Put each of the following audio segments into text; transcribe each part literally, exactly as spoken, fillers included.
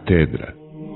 katedra.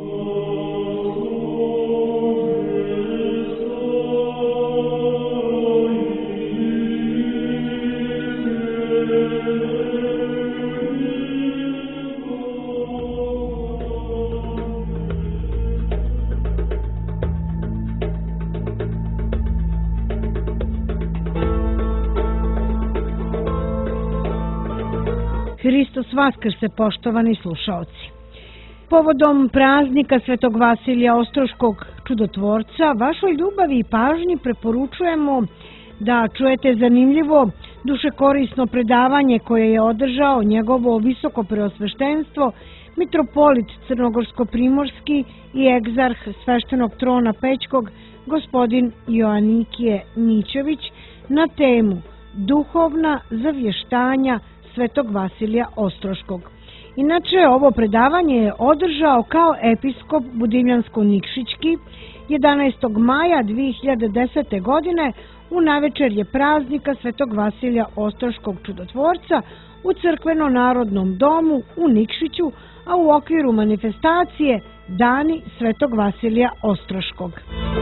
Hristos Vaskrse, poštovani slušaoci. Povodom praznika Svetog Vasilija Ostroškog čudotvorca, vašoj ljubavi i pažnji preporučujemo da čujete zanimljivo, dušekorisno predavanje koje je održao njegovo visoko preosveštenstvo, mitropolit Crnogorsko-primorski i egzarh sveštenog trona Pećkog, gospodin Joanikije Nićević, na temu Duhovna zavještanja Svetog Vasilija Ostroškog. Inače, ovo predavanje je održao kao episkop Budivljansko-Nikšićki jedanaestog maja dve hiljade desete. godine u navečerje praznika Svetog Vasilija Ostroškog čudotvorca u Crkveno-narodnom domu u Nikšiću, a u okviru manifestacije Dani Svetog Vasilija Ostroškog.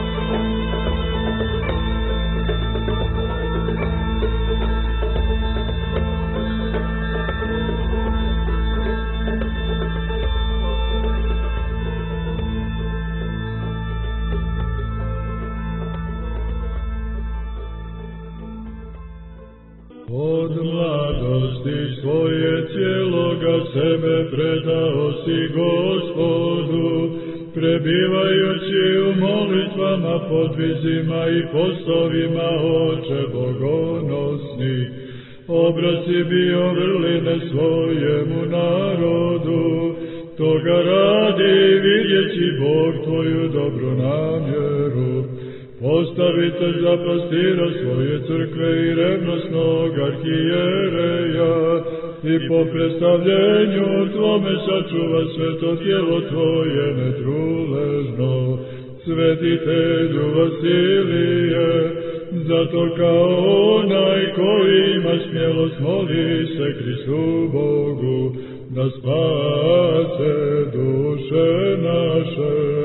Od mladosti svoje cijeloga sebe predao si Gospodu, prebivajući u molitvama, podvizima i poslovima, Oče bogonosni. Obraz si bio vrline svojemu narodu, toga radi vidjeći Bog tvoju dobru namjeru. Postavitelj za pastira svoje crkve i revnosnog arhijereja i po predstavljenju tvome sačuva sveto tijelo tvoje netruležno. Svetitelju Vasilije, zato kao onaj koji ima smjelost moli se Hristu Bogu, da spase duše naše.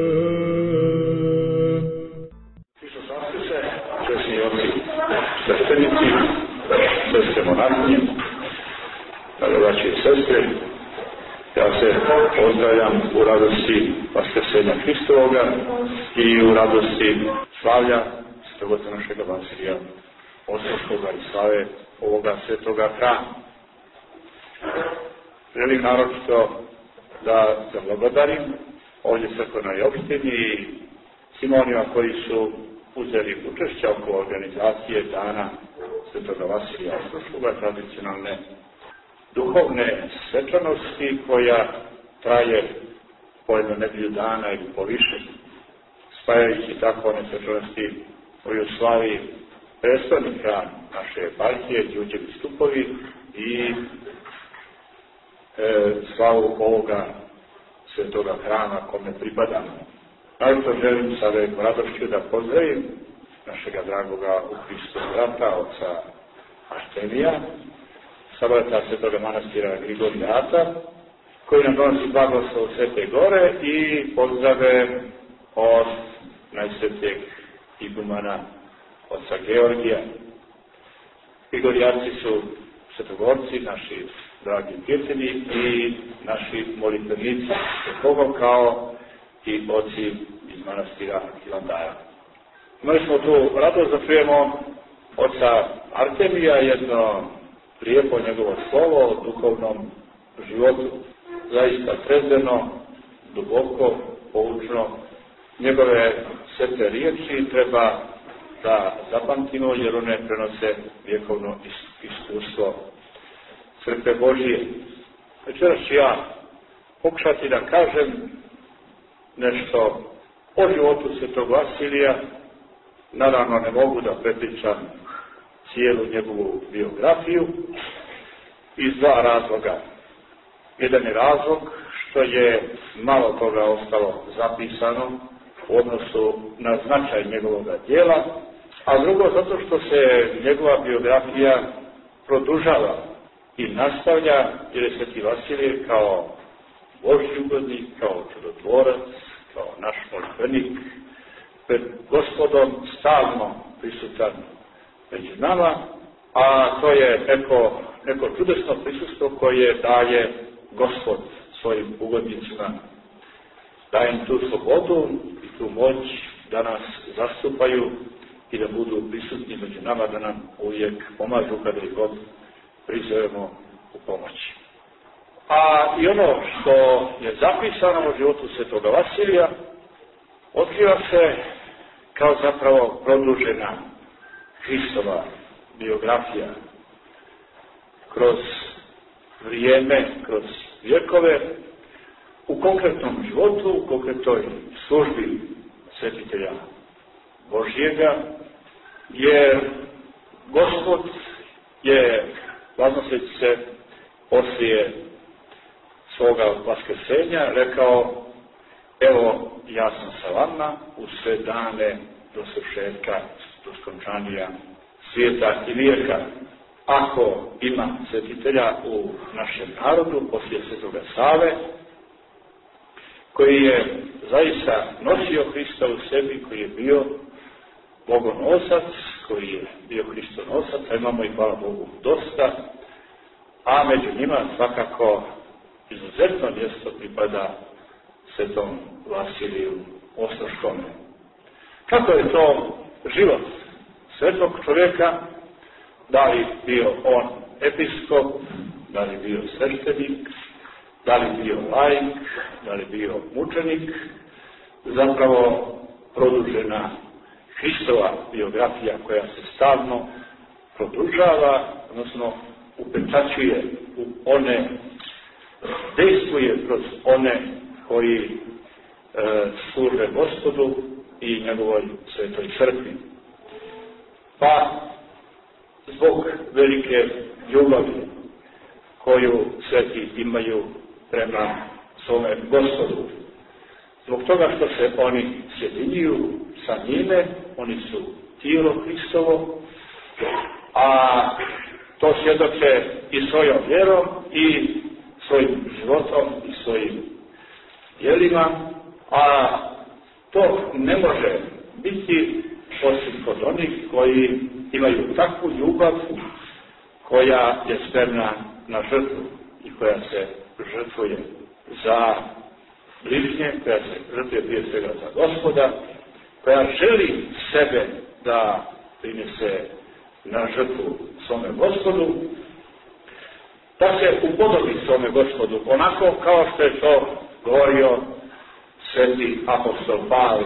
Sveštenici, sestre monarhinje, braće i sestre, ja se pozdravljam u radosti Vaskrsenja Hristovoga i u radosti slavlja Svetog oca našega Vasilija Ostroškoga i slave ovoga svetoga hrama. Želim naročito da se blagodarim ovdje crkvenoj opštini i svima onima koji su uzeli učešća oko organizacije Dana Svetoga Vasilija Ostroškoga, tradicionalne duhovne svečanosti koja traje po jednu nedelju dana ili po više, spajajući tako one svečanosti koju slavi predstavnik naše eparhije, Đurđe Biskupovi, i e, slavu ovoga svetoga hrama kome pripadamo. Naravno želim sa velikom radošću da pozdravim našega dragoga u Hristu brata, oca Artemija, sabrata svetoga manastira Grigorijata, koji nam donosi blagoslov Svete Gore, i pozdrave od najsvetijeg igumana oca Georgija. Grigorijaci su svetogorci, naši dragi prijatelji i naši molitvenici sa Bogom, kao i oci iz manastira Hilandara. Imali smo tu radost da čujemo oca Artemija, jedno lijepo njegovo slovo o duhovnom životu, zaista trezveno, duboko, poučno. Njegove svete riječi treba da zapamtimo, jer one prenose vjekovno iskustvo Crkve Božije. Večeras ću ja pokušati da kažem nešto o životu Svetog Vasilija. Naravno ne mogu da prepričam cijelu njegovu biografiju iz dva razloga. Jedan je razlog što je malo toga ostalo zapisano u odnosu na značaj njegovog djela, a drugo zato što se njegova biografija produžava i nastavlja, jer je Sveti Vasilije kao Božji ugodnik, kao čudotvorac, kao naš molitvenik, pred Gospodom stalno prisutan među nama, a to je neko, neko čudesno prisustvo koje daje Gospod svojim ugodnicima. Daje im tu slobodu i tu moć da nas zastupaju i da budu prisutni među nama, da nam uvijek pomažu kada ih god prizovemo u pomoći. A i ono što je zapisano u životu svetoga Vasilija otkriva se kao zapravo produžena Hristova biografija kroz vrijeme, kroz vjekove, u konkretnom životu, u konkretnoj službi svetitelja Božjega, jer Gospod je, vaznoseći se poslije svoga vaskrsenja, rekao: evo, ja sam sa vama u sve dane do svršetka, do skončanja svijeta i vijeka. Ako ima svetitelja u našem narodu, poslije svetoga Save, koji je zaista nosio Hrista u sebi, koji je bio bogonosac, koji je bio Hristonosac, a imamo i, hvala Bogu, dosta, a među njima svakako izuzetno mjesto pripada svetom Vasiliju Ostroškome. Kako je to život svetog čovjeka? Da li bio on episkop, da li bio sveštenik, da li bio laik, da li bio mučenik? Zapravo produžena Hristova biografija koja se stalno produžava, odnosno upečaćuje u one, dejstvuje kroz one koji e, služe Gospodu i njegovoj svetoj crkvi. Pa zbog velike ljubavi koju sveti imaju prema svome Gospodu, zbog toga što se oni sjedinjuju sa njime, oni su tijelo Hristovo, a to svjedoče i svojom vjerom i svojim životom i svojim djelima, a to ne može biti osim kod onih koji imaju takvu ljubav koja je spremna na žrtvu i koja se žrtvuje za bližnje, koja se žrtvuje prije svega za Gospoda, koja želi sebe da prinese na žrtvu svome Gospodu, da se upodobi svome Gospodu, onako kao što je to govorio sveti apostol Pavle.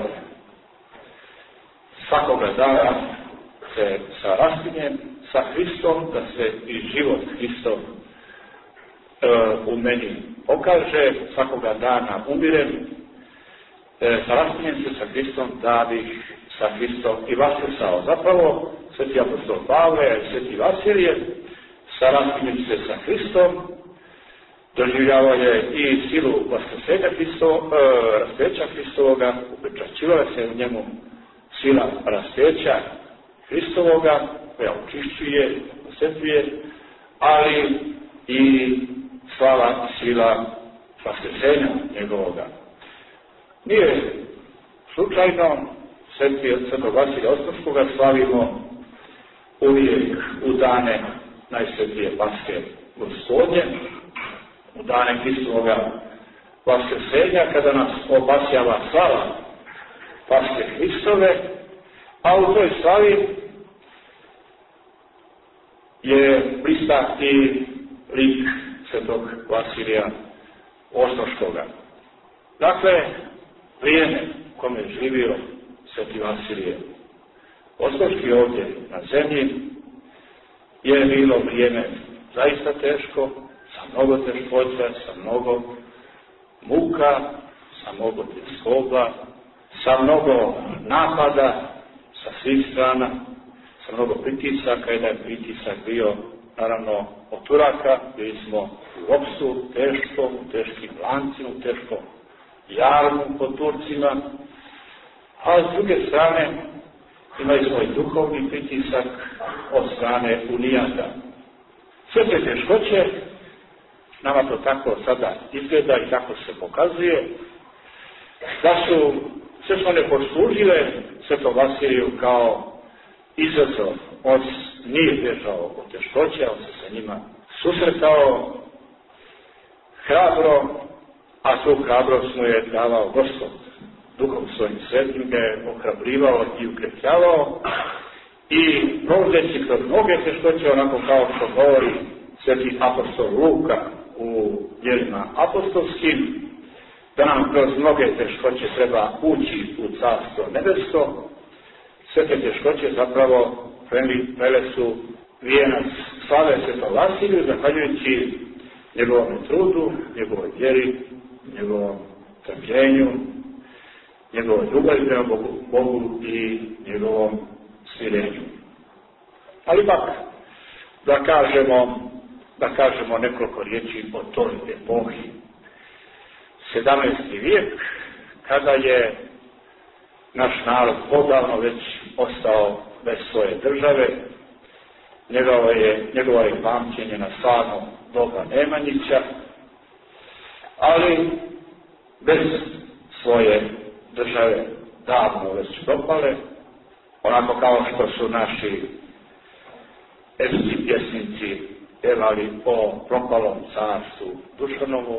Svakoga dana se sa rastinjem, sa Hristom, da se i život Hristov e, u meni pokaže, svakoga dana umirem, e, sa rastinjem se sa Hristom, da bih sa Hristom i vaskrsao. Zapravo, sveti apostol Pavle, sveti Vasilije, sa rastinjem se sa Hristom, doživljava je i silu vaskrsenja Hristo, e, raspeća Hristovoga, upečaćivala se u njemu sila raspeća Hristovoga, koja očišćuje, osvetljuje, ali i slava sila vaskrsenja njegovoga. Nije slučajno svetog Vasilija Ostroškoga slavimo uvijek u dane najsvetije Paske Gospodnje, u dane Hristovoga vaskrsenja, kada nas obasjava slava Paske Hristove, a u toj slavi je blista i lik svetog Vasilija Ostroškoga. Dakle, vrijeme u kome je živio sveti Vasilije Ostroški ovdje na zemlji je bilo vrijeme zaista teško, sa mnogo teškoća, sa mnogo muka, sa mnogo tjeskoba, sa mnogo napada sa svih strana, sa mnogo pritisaka, jedan je pritisak bio naravno od Turaka, bili smo u ropstvu teško, u teškim lancima, u teškom jarmu pod Turcima, a s druge strane imali smo i duhovni pritisak od strane Unijata. Sve te teškoće nama to tako sada izgleda i tako se pokazuje, da su sve su one poslužile Svetom Vasiliju kao izazov. On nije bježao od teškoća, on se sa njima susretao hrabro, a tu hrabrost mu je davao Gospod. Duhom svojim svetim ga je ohrabrivao i ukrepljavao i provodeći kroz mnoge teškoće, onako kao što govori sveti apostol Luka u djelima apostolskim, da nam kroz mnoge teškoće treba ući u carstvo nebesko. Sve te teškoće zapravo prele su vijenac slave Svetom Vasiliju, zahvaljujući njegovom trudu, njegovoj vjeri, njegovom trpljenju, njegovoj ljubavi prema Bogu, Bogu i njegovom smirenju. Ali pak, da kažemo, da kažemo nekoliko riječi o toj epohi. sedamnaesti vijek, kada je naš narod odavno već ostao bez svoje države, njegovo je, njegovo je pamćenje na slavno doba Nemanjića, ali bez svoje države davno već propale, onako kao što su naši epski pjesnici pjevali o propalom carstvu Dušanovu,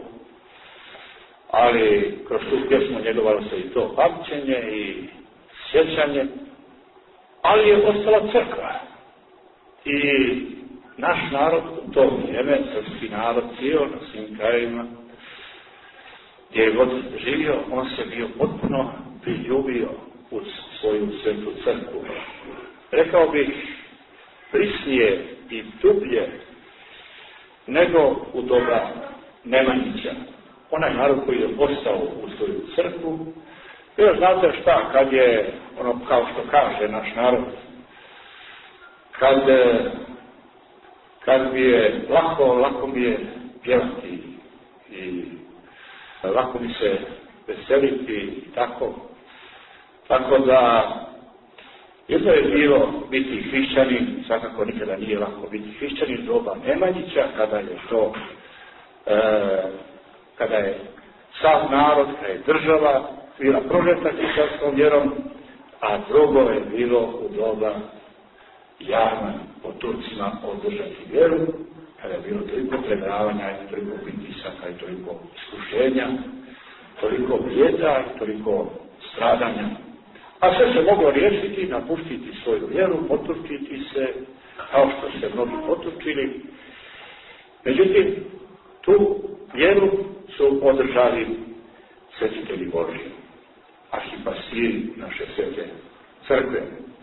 ali kroz tu pjesmu njegovalo se i to pamćenje i sjećanje, ali je ostala crkva. I naš narod u to vrijeme, srpski narod, cijel na svim krajevima, gdje je god živio, on se bio potpuno priljubio u svoju svetu crkvu. Rekao bih, prisnije i dublje nego u doba Nemanjića. Onaj narod koji je ostao u svoju crkvu, jer znate šta, kad je, ono kao što kaže naš narod, kad, kad mi je lako, lako mi je pjevati i lako mi se veseliti i tako. Tako da, jedno je bilo biti hrišćanin, svakako nikada nije lako biti hrišćanin doba Nemanjića, kada je to, e, kada je sav narod, kada je država bila prožeta hrišćanskom vjerom, a drugo je bilo u doba Jarma po Turcima održati vjeru, kada je bilo toliko predavanja, toliko pritisaka i toliko iskušenja, toliko bijeda i toliko stradanja. A sve se moglo riješiti, napustiti svoju vjeru, poturčiti se, kao što se mnogi poturčili. Međutim, tu vjeru su održali svetitelji Božji, arhipastiri naše svete crkve.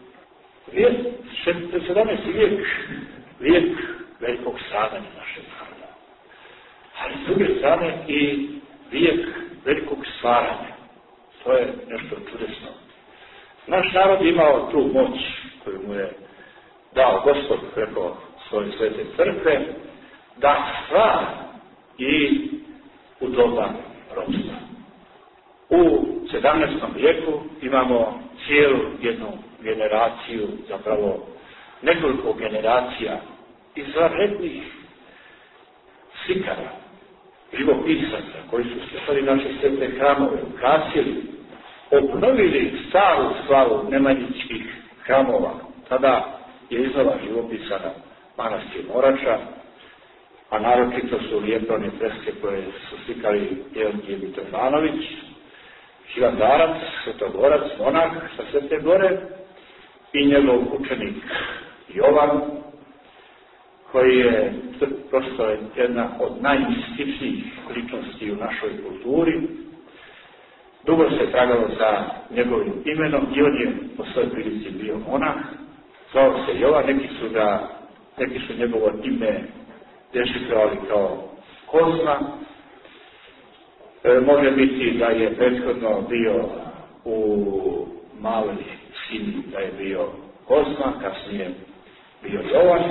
sedamnaesti vijek, vijek velikog stradanja našeg naroda. Ali s druge strane i vijek velikog stvaranja. To je nešto čudesno. Naš narod imao tu moć koju mu je dao Gospod preko svoje svete crkve, da stvara i u doba ropstva. U sedamnaestom vijeku imamo cijelu jednu generaciju, zapravo nekoliko generacija izvanrednih slikara, živopisaca koji su slikali naše svete hramove, ukrasili, obnovili staru slavu nemanjičkih hramova. Tada je iznova živopisana manastir Morača, a naročito su lijepe one freske koje su slikali Jelgije Mitrofanović, Hilandarac, Svetogorac, monah sa Svete Gore i njegov učenik Jovan, koji je prosto jedna od najmističnijih ličnosti u našoj kulturi. Dugo se tragalo za njegovim imenom i on je po svojoj prilici bio monah. Zvao se Jovan, neki su, ga, neki su njegovo ime dešifrovali kao Kozma. E, može biti da je prethodno bio u maloj sini, da je bio Kozma, kasnije bio Jovan.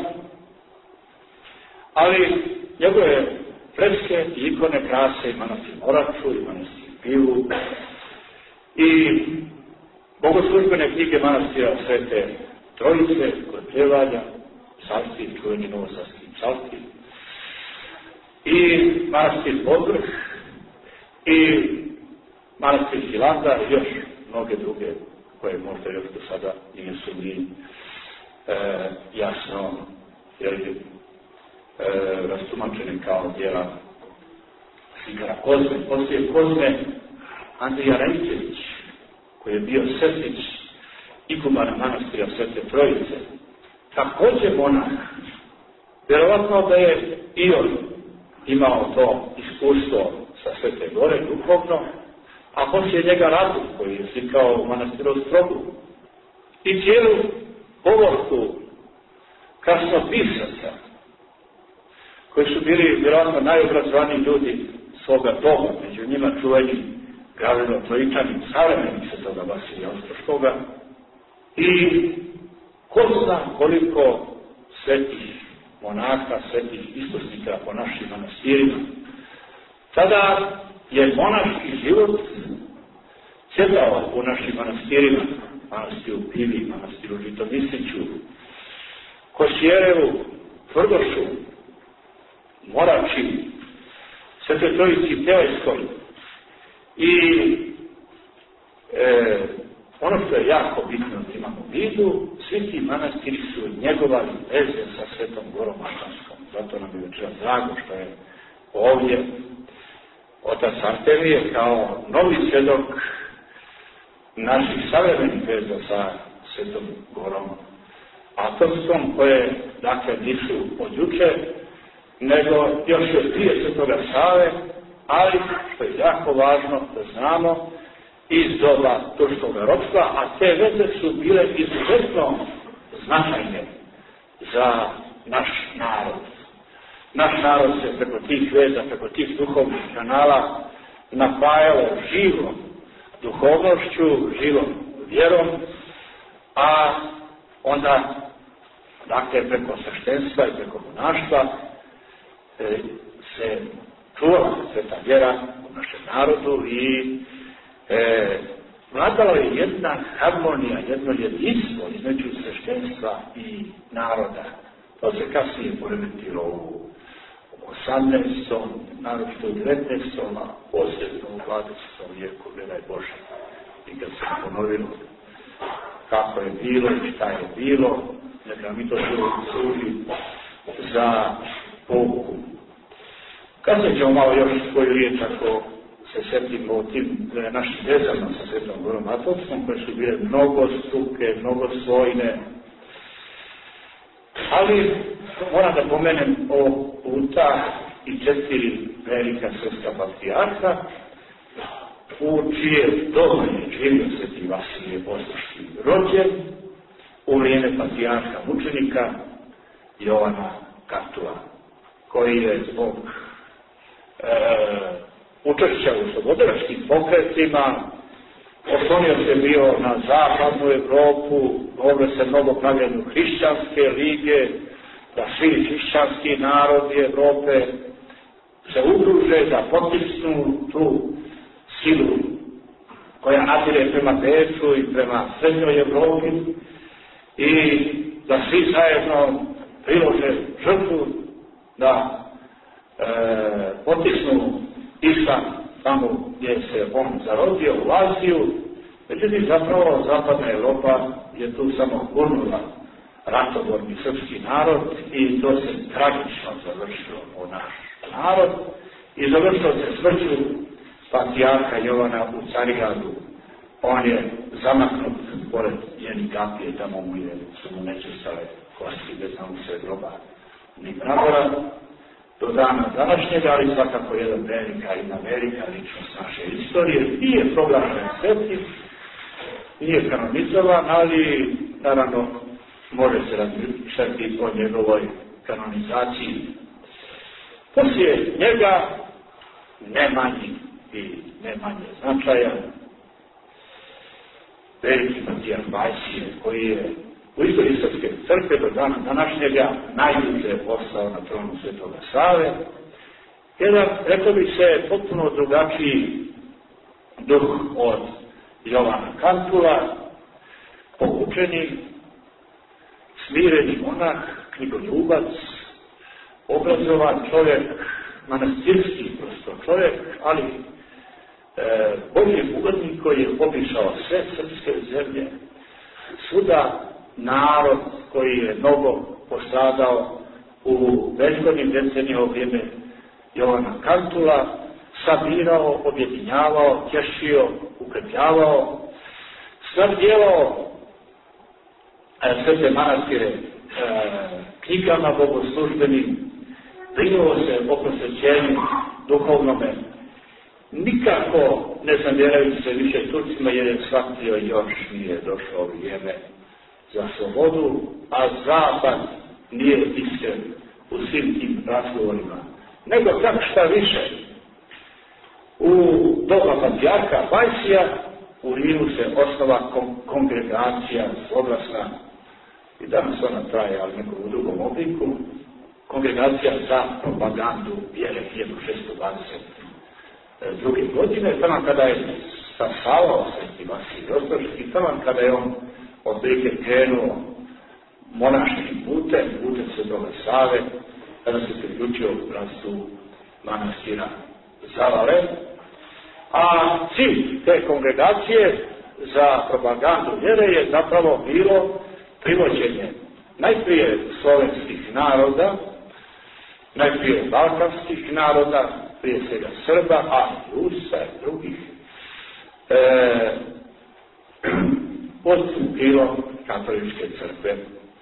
Ali njegove freske i ikone krase i manastir Moraču i manastir Pivu i bogoslužbene knjige manastira Svete Trojice kod Pljevalja, psalti, čuveni novosavski psalti. i manastir Podvrh, i manastir Hilandar, i još mnoge druge koje možda još do sada nisu ni e, jasno jeli, e, rastumačeni kao djela slikara Kozme. Poslije Kozme Andrija Rajčević, koji je bio sestić iguman manastira Svete Trojice, također monah. Vjerovatno da je i on imao to iskustvo sa Svete Gore duhovno, a poslije njega Razum, koji je slikao u manastiru Ostrogu, i cijelu povorku krasnopisaca, koji su bili vjerovatno najobrazovaniji ljudi svoga doba, među njima čuveni Gavrilo Trojičanin, savremenik Svetoga Vasilija Ostroškoga, i ko zna koliko svetih monaka, svetih iskusnika po našim manastirima. Tada je monaški život cvjetao u našim manastirima, manastiru Pivi, manastiru Žitomisiću, Kosjerevu, Tvrdošu, Morači, Svete Trojici Pjevajskoj. I e, ono što je jako bitno da imamo u vidu, svi ti manastiri su njegovali veze sa Svetom Gorom Aštanskom. Zato nam je večera drago što je ovdje otac Artemije kao novi svjedok naših savremenih veza sa Svetom Gorom Aštanskom, koje dakle nisu od juče, nego još od prije Svetoga Save, ali što je jako važno da znamo iz doba turskog ropstva, a te veze su bile izuzetno značajne za naš narod. Naš narod se preko tih veza, preko tih duhovnih kanala napajalo živom duhovnošću, živom vjerom, a onda, dakle, preko sveštenstva i preko monaštva e, se čuvala sveta vjera u našem narodu i e, vladala je jedna harmonija, jedno jedinstvo između sveštenstva i naroda. To se kasnije poremetilo u osamnaestom, naročito u devetnaestom, a posebno u dvadesetom vijeku, ne Bože. I kad se ponovilo kako je bilo i šta je bilo, neka mi to služi za pouku. Kasnije ćemo malo još koju riječ ako se sjetimo o tim našim vezama sa Svetom Gorom Aštanskom, koje su bile mnogo struke, mnogo svojne. Ali moram da pomenem ovog puta i četiri velika srpska patrijarha, u čije doba je živio Sveti Vasilije Ostroški rođen u vrijeme patrijarha mučenika Jovana Kartula, koji je zbog e, učešća u slobodaračkim pokretima oslonio se bio na zapadnu Evropu, govorilo se mnogo pravljenju hrišćanske lige, da svi hrišćanski narodi Evrope se udruže da potisnu tu silu koja natire prema Beču i prema srednjoj Evropi i da svi zajedno prilože žrtvu da e, potisnu islam tamo gdje se on zarodio u Aziju. Međutim, zapravo zapadna Evropa je tu samo gurnula ratoborni srpski narod i to se tragično završilo po naš narod i završilo se smrću patrijarha Jovana u Carigradu. On je zamaknut pored njeni kapije, tamo mu je, su mu nečistale kosti, bez nam se groba ni mramora do dana današnjega, ali svakako jedan velika i velika ličnost naše istorije. Nije proglašen svetim, nije kanonizovan, ali naravno može se razmišljati o njegovoj kanonizaciji. Poslije njega ne manji i ne manje značaja veliki patrijarh Vajsije, koji je u istoriji Srpske crkve do dana današnjega najduže ostao na tronu Svetoga Save. Jedan, rekao bi se, potpuno drugačiji duh od Jovana Kartula, poučeni, smireni monah, knjigoljubac, obrazovan čovjek, manastirski prosto čovjek, ali e, Božji ugodnik koji je obišao sve srpske zemlje, svuda narod koji je mnogo postradao u prethodnim decenijama u vrijeme Jovana Kantula, sabirao, objedinjavao, tješio, ukrepljavao, snabdjevao sve te manastire e, knjigama bogoslužbenim, brinuo se o prosvećenju duhovnome, nikako ne zamjerajući se više Turcima jer je shvatio još nije došlo vrijeme za slobodu, a Zapad nije iskren u svim tim razgovorima. Nego tak šta više, u doba patrijarha Pajsija u Rimu se osnova kon- kongregacija zloglasna, i danas ona traje, ali nekom u drugom obliku, kongregacija za propagandu vjere hiljadu šesto dvadeset druge godine, tamo kada je stasavao Sveti Vasilij Ostroški, tamo kada je on otprilike krenuo monaškim putem, putem Svetoga Save, kada se priključio bratstvu manastira Zavale, a cilj te kongregacije za propagandu vjere je zapravo bilo privođenje najprije slovenskih naroda, najprije balkanskih naroda, prije svega Srba, a i Rusa i drugih, e, pod krilom katoličke crkve.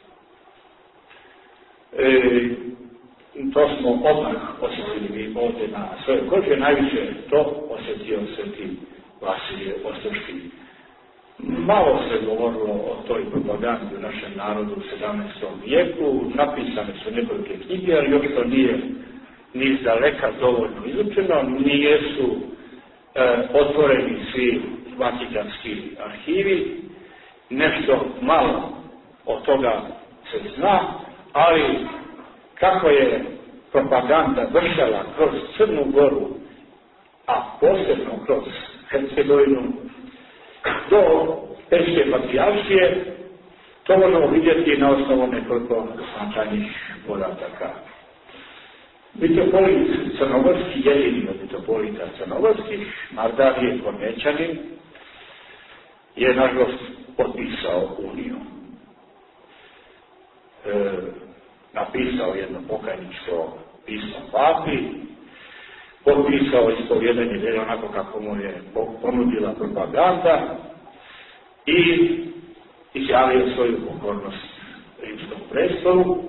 E, to smo odmah osjetili mi ovdje na svoje kože, najviše to osjetio Sveti Vasilije Ostroški. Malo se govorilo o toj propagandi u našem narodu u sedamnaestom vijeku, napisane su nekolike knjige, ali još to nije ni iz daleka dovoljno izučeno, nijesu e, otvoreni svi vatikanski arhivi, nešto malo od toga se zna, ali kako je propaganda vršala kroz Crnu Goru, a posebno kroz Hercegovinu, do Peške patrijaršije, to možemo vidjeti na osnovu nekoliko značajnih podataka. Mitropolit Crnogorski, jedini od mitropolita Crnogorskih, Mardarije Kornečanin, je nažalost potpisao uniju. E, napisao jedno pokajničko pismo papi, potpisao ispovjedanje vjere onako kako mu je ponudila propaganda i izjavio svoju pokornost rimskom prestolu,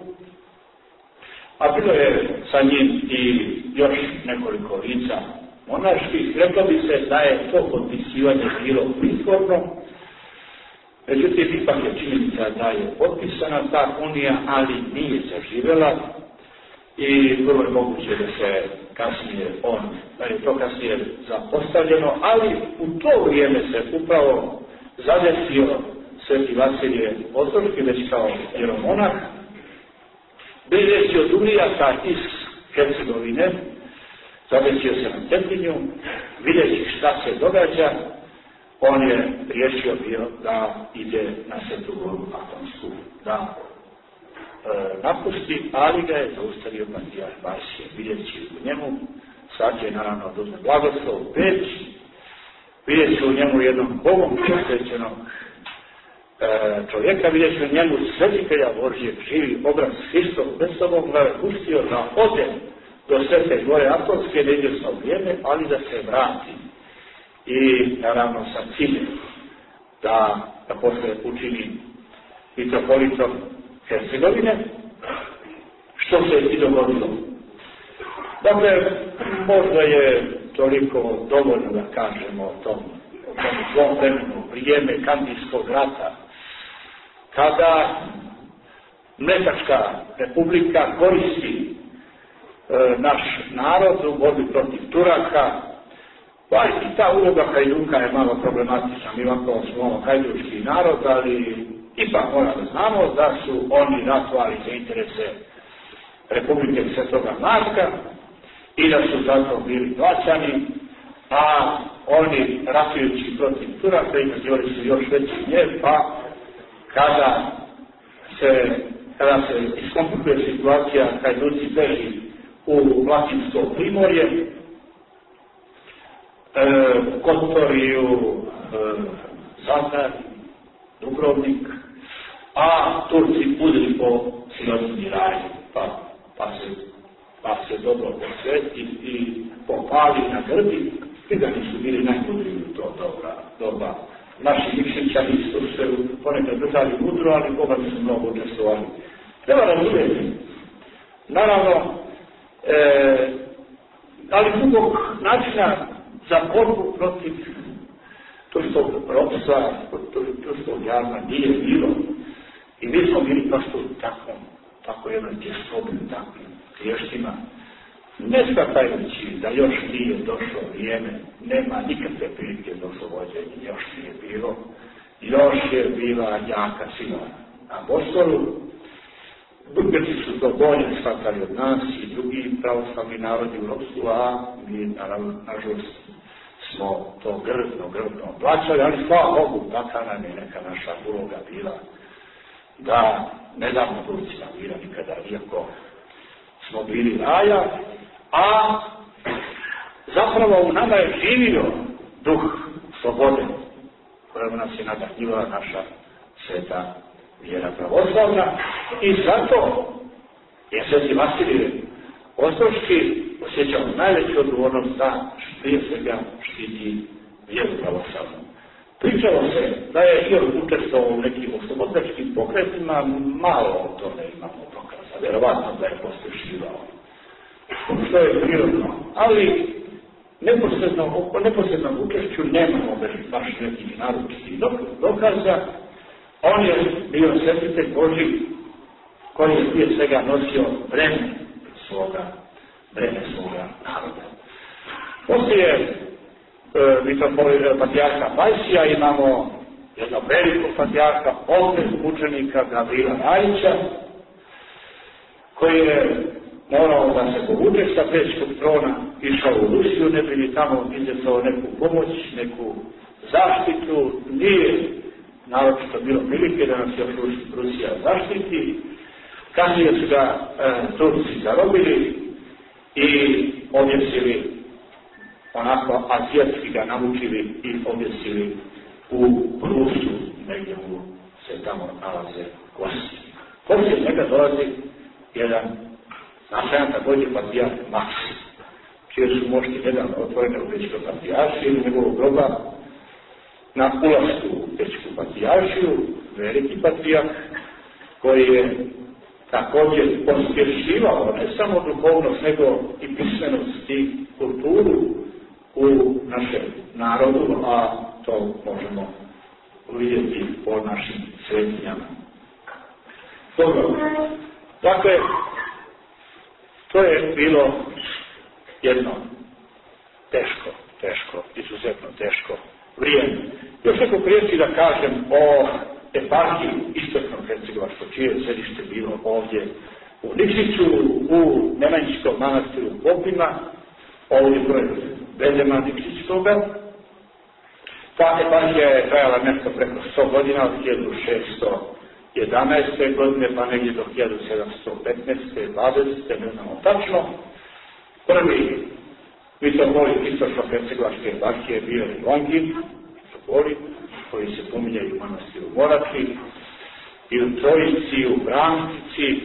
a bilo je sa njim i još nekoliko lica monarških. Reklo bi se da je to potpisivanje bilo prihodno, međutim ipak je činjenica da je potpisana ta unija, ali nije zaživjela i vrlo je moguće da se kasnije on, da je to kasnije zapostavljeno, ali u to vrijeme se upravo zadesio Sveti Vasilije Ostroški, već kao jeromonah, bežeći od Unijaka iz Hercegovine, zadesio se na Cetinju, vidjeći šta se događa, on je riješio bio da ide na Svetu Goru Atonsku, da e, napusti, ali ga je zaustavio patrijarh Pajsije, vidjeći u njemu, sad je naravno dozna blagoslov u Beč, vidjeći u njemu jednom Bogom posvećenog e, čovjeka, vidjeći u njemu svetitelja Božijeg, živi obraz Hristov, bez sobom ga je pustio da ode do Svete Gore Atonske, da ide sa vrijeme, ali da se vrati. I naravno sa ciljem da, da posle učini mitropolitom Hercegovine, što se i dogodilo. Dakle, možda je toliko dovoljno da kažemo o tom, o tom zlom vremenu, vrijeme Kandijskog rata, kada Mletačka republika koristi e, naš narod u borbi protiv Turaka. Pa i ta uloga Hajduka je malo problematična. Mi ovako smo hajdučki narod, ali ipak moramo da znamo da su oni ratovali za interese Republike Svetoga Marka i da su zato bili plaćani, a oni ratujući protiv Turaka izazivali su još veći gnjev, pa kada se, kada se iskomplikuje situacija, Hajduci beži u Vlasinsko primorje, e, Kotoriju, e, Zadar, Dubrovnik, a Turci budili po sirotinji raj, pa, pa, se, pa se dobro posveti i popali na grbi, i da nisu bili najmudriji u to dobra, doba. Naši Nikšićani su se ponekad držali mudro, ali Boga mi su mnogo učestvovali. Treba razumjeti. Naravno, e, ali drugog načina za borbu protiv turskog ropstva, turskog jazma nije bilo. I mi smo bili prosto tako, tako jednom tjesobim, takvim klještima, ne shvatajući da još nije došlo vrijeme, nema nikakve prilike za oslobođenje, još nije bilo, još je bila jaka sila na Bostoru. Grci su to bolje shvatali od nas i drugi pravoslavni narodi u ropstvu, a mi, naravno, nažalost, smo to grdno, grdno plaćali, ali hvala Bogu, takva nam je neka naša uloga bila da ne damo Turcima mira nikada, iako smo bili raja, a zapravo u nama je živio duh slobode, kojemu nas je nadahnjivala naša sveta vjera pravoslavna, i zato je Sveti Vasilije Ostroški osjećao najveću odgovornost da prije svega štiti vjeru pravoslavnu. Pričalo se da je i on učestvovao u nekim oslobodlačkim pokretima, malo o tome imamo dokaza, vjerovatno da je pospješivao, što je prirodno, ali neposredno, o neposrednom učešću nemamo baš nekih naručitih dokaza. On je bio svetitelj Božji koji je prije svega nosio breme svoga, breme svoga naroda. Poslije e, patrijarha Pajsija imamo jednog velikog patrijarha, opet mučenika Gavrila Rajića, koji je morao da se povuče sa Pećkog trona, išao u Rusiju, ne bi li tamo izvjestao neku pomoć, neku zaštitu, nije naročito bilo prilike da nas je Rusija zaštiti. Kasnije su ga e, Turci zarobili i objesili, onako azijatski ga namučili i objesili u Rusu, negdje mu se tamo nalaze kosti. Poslije njega dolazi jedan značajan također patrijarh Maksim, čije su mošti nedavno otvorene u Pećku patrijaršiju ili njegovog groba. Na ulasku u Pećku patrijaršiju, veliki patrijarh, koji je također pospješivao ne samo duhovnost, nego i pismenost i kulturu u našem narodu, a to možemo vidjeti po našim svetinjama. Dobro, dakle, to je bilo jedno teško, teško, izuzetno teško vrijeme. Još nekoliko riječi da kažem o eparhiji istočno-hercegovačko, čije središte bilo ovdje u Nikšiću, u Nemanjičkom manastiru u Popima, ovdje pored Bedema Nikšićkoga. Ta eparhija je trajala nešto preko sto godina, od hiljadu šeststo jedanaeste. godine, pa negdje do hiljadu sedamsto petnaeste. dvadesete. ne znamo tačno. Prvi mitropolit istočno-hercegovačke eparhije bio je Longin, mitropolit, koji se pominje i u manastiru Morači, i u Trojici, i u Brankici,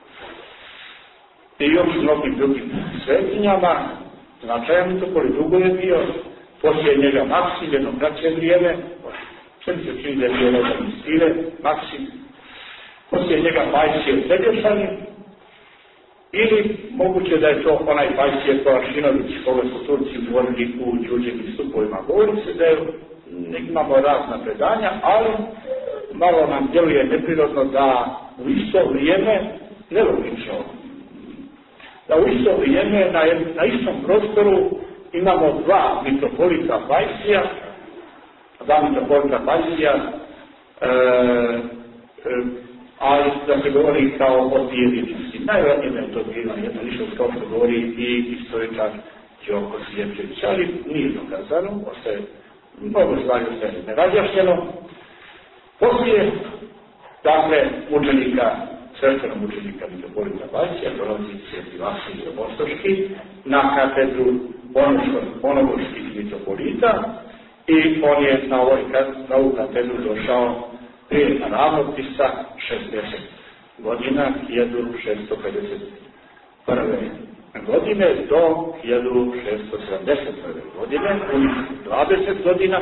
i još mnogim drugim svetinjama. Značajan mitropolit dugo je bio, poslije njega Maksim, jedno kraće vrijeme, sve mi se čini da je bio Lozan iz Pile, Maksim, poslije njega Pajsije Sredješani, ili moguće da je to onaj Pajsije Kovačinović, koga su Turci utvorili u Đurđevim stupovima. Govori se da je, imamo razna predanja, ali malo nam djeluje neprirodno da u isto vrijeme, nelogično, da u isto vrijeme na, na istom prostoru imamo dva mitropolita Pajsija, dva mitropolita Pajsija, e, e, ali da se govori kao o dvije jedinici. Najvjerojatnije da je to bila jedna ličnost, kao što govori i istoričar Đoko Slijepčević, ali nije dokazano, ostaje mnogo stvari ostaje nerazjašnjeno. Poslije, dakle, mučenika sveštenog učenika mitropolita Vasija, dolazi Sveti Vasilij Ostoški na katedru onogoških mitropolita i on je na, ovoj, na ovu katedru došao prije ravnopisa šezdeset godina, hiljadu šeststo pedeset prve godine do hiljadu šeststo sedamdeset prve godine, dvadeset godina.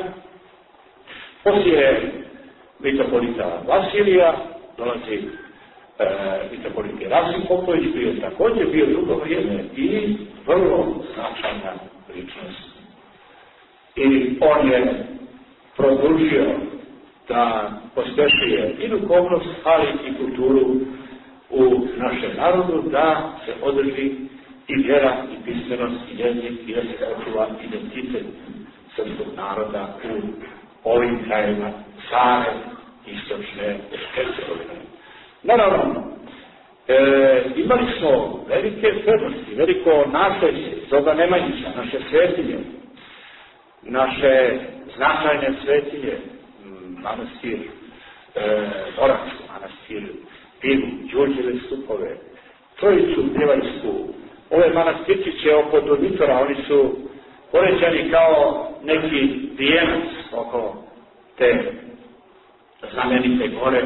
Poslije mitropolita Vasilija dolazi e, mitropolit Gerasim Popović, koji je također bio drugo vrijeme i vrlo značajna ličnost. I on je produžio da pospešuje i duhovnost, ali i kulturu u našem narodu, da se održi i vjera, i pismenost, i jezik, i da se očuva identitet srpskog naroda u ovim krajima stare istočne Hercegovine. Naravno, e, imali smo velike prednosti, veliko nasljeđe Zoba Nemanjića, naše svetinje, naše značajne svetinje, manastir e, Orac, manastir Pivu, Đurđeve stupove, Trojicu Pjevaljsku. Ove manastirčiće oko Dormitora, oni su poređani kao neki vijenac oko te znamenite gore,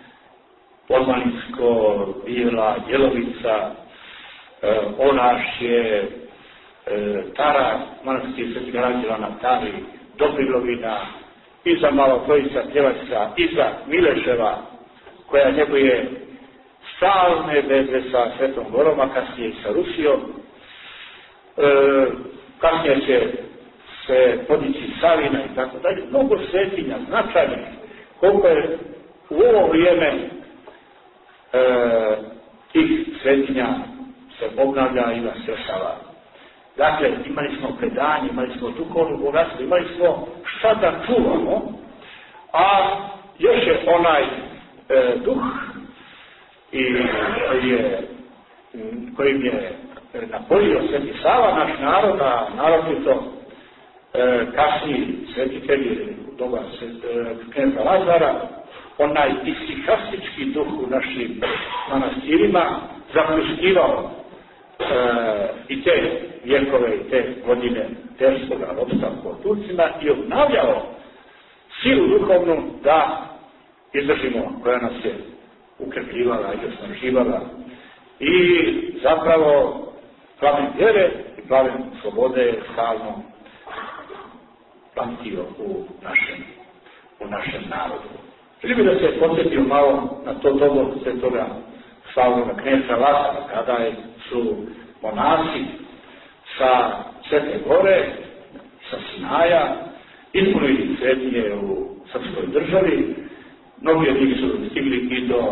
Podmalinsko, Bila, Jelovica, e, Onašje, e, Tara, manastir Svetog Anđela na Tari, Dobrilovina, iza malo Trojica Pjevaljska, iza Mileševa, koja njeguje stalne veze sa Svetom Gorom, a kasnije i sa Rusijom. E, kasnije će se podići Savina i tako dalje. Mnogo svetinja, značajnih, koliko je u ovo vrijeme e, tih svetinja se obnavlja i nasrešava. Dakle, imali smo predanje, imali smo duhovnu bogatstvo, imali smo šta da čuvamo, a još je onaj e, duh i koji je, kojim je napojio Sveti Sava naš narod, a naročito e, kasniji svetitelji u doba e, kneza Lazara, onaj isihastički duh u našim manastirima zapljuskivao e, i te vjekove i te godine teškoga ropstva pod Turcima i obnavljao silu duhovnu da izdržimo, koja nas je ukrepljivala i osnaživala i zapravo plamen vjere i plamen slobode je stalno pamtio u našem, u našem narodu. Želim da se podsjetio malo na to dobu svetoga slavnoga kneza Lazara, kada je, su monasi sa Svete Gore, sa Sinaja, ispunili svetinje u srpskoj državi. Mnogi od njih su stigli i do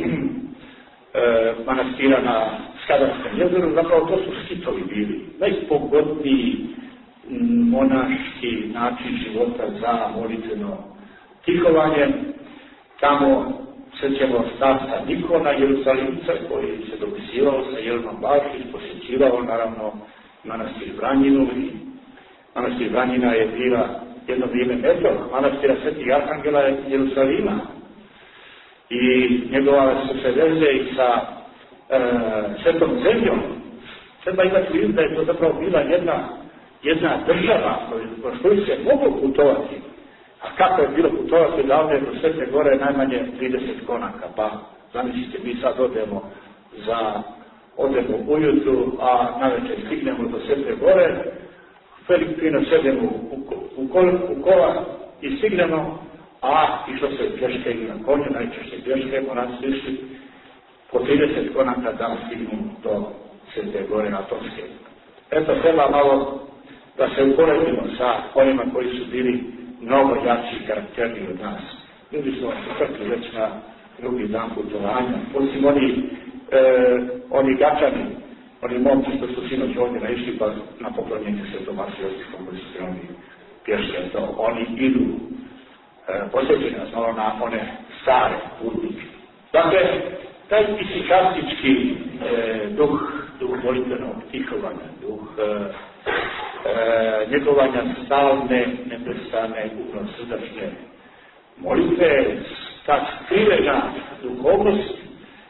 e, manastira na Skadarskom jezeru. Zapravo to su skitovi bili. Najpogodniji monaški način života za molitveno tihovanje. Tamo srećemo starca Nikona Jerusalimca, koji se dopisivao sa Jelenom Bašić, posjećivao naravno manastir Vranjinu. I manastir Vranjina je bila jedno vrijeme metod manastira Svetih Arhangela Jerusalima i njegova su se veze i sa e, Svetom zemljom. Treba imati vidim da je to zapravo bila jedna, jedna država kroz koju se moglo putovati. A kako je bilo putovati davne do Svete Gore najmanje trideset konaka, pa zamislite, mi sad odemo za odemo ujutru, a navečer stignemo do Svete Gore, velik prino sedemo u, u, u, kol, u kola i stignemo, a išlo se pješke i na konju, najčešće pješke, moramo išli po trideset konaka da stignu do Svete Gore na Tonske. Eto, treba malo da se uporedimo sa onima koji su bili mnogo jači i karakterni od nas. Ljudi su utrkli već na drugi dan putovanja. Osim oni, e, oni gačani, oni momci što su sinoć ovdje naišli pa na poklonjenje Svetom Vasiliju koji su krenuli pješke. To oni idu e, posjećeni nas malo na one stare putnike. Dakle, taj isikastički e, duh, duh molitvenog tihovanja, duh e, e, njegovanja stalne, neprestane, unosrdačne molitve, ta skrivena duhovnost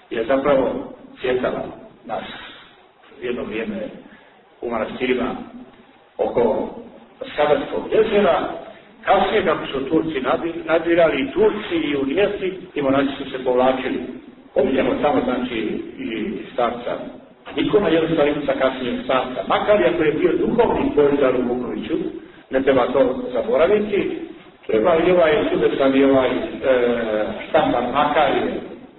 je zapravo cvjetala nas jedno vrijeme u manastirima oko Sadarskog jezera. Kasnije, kako su Turci nadirali, i Turci i unijesti, i monasi su se povlačili. Omiljamo tamo, znači, i starca Nikona Jerusalimca, kasnije starca Makarija, koji je bio duhovni požar u Vukoviću, ne treba to zaboraviti. Treba i ovaj čudesan i ovaj e, štampar Makarije.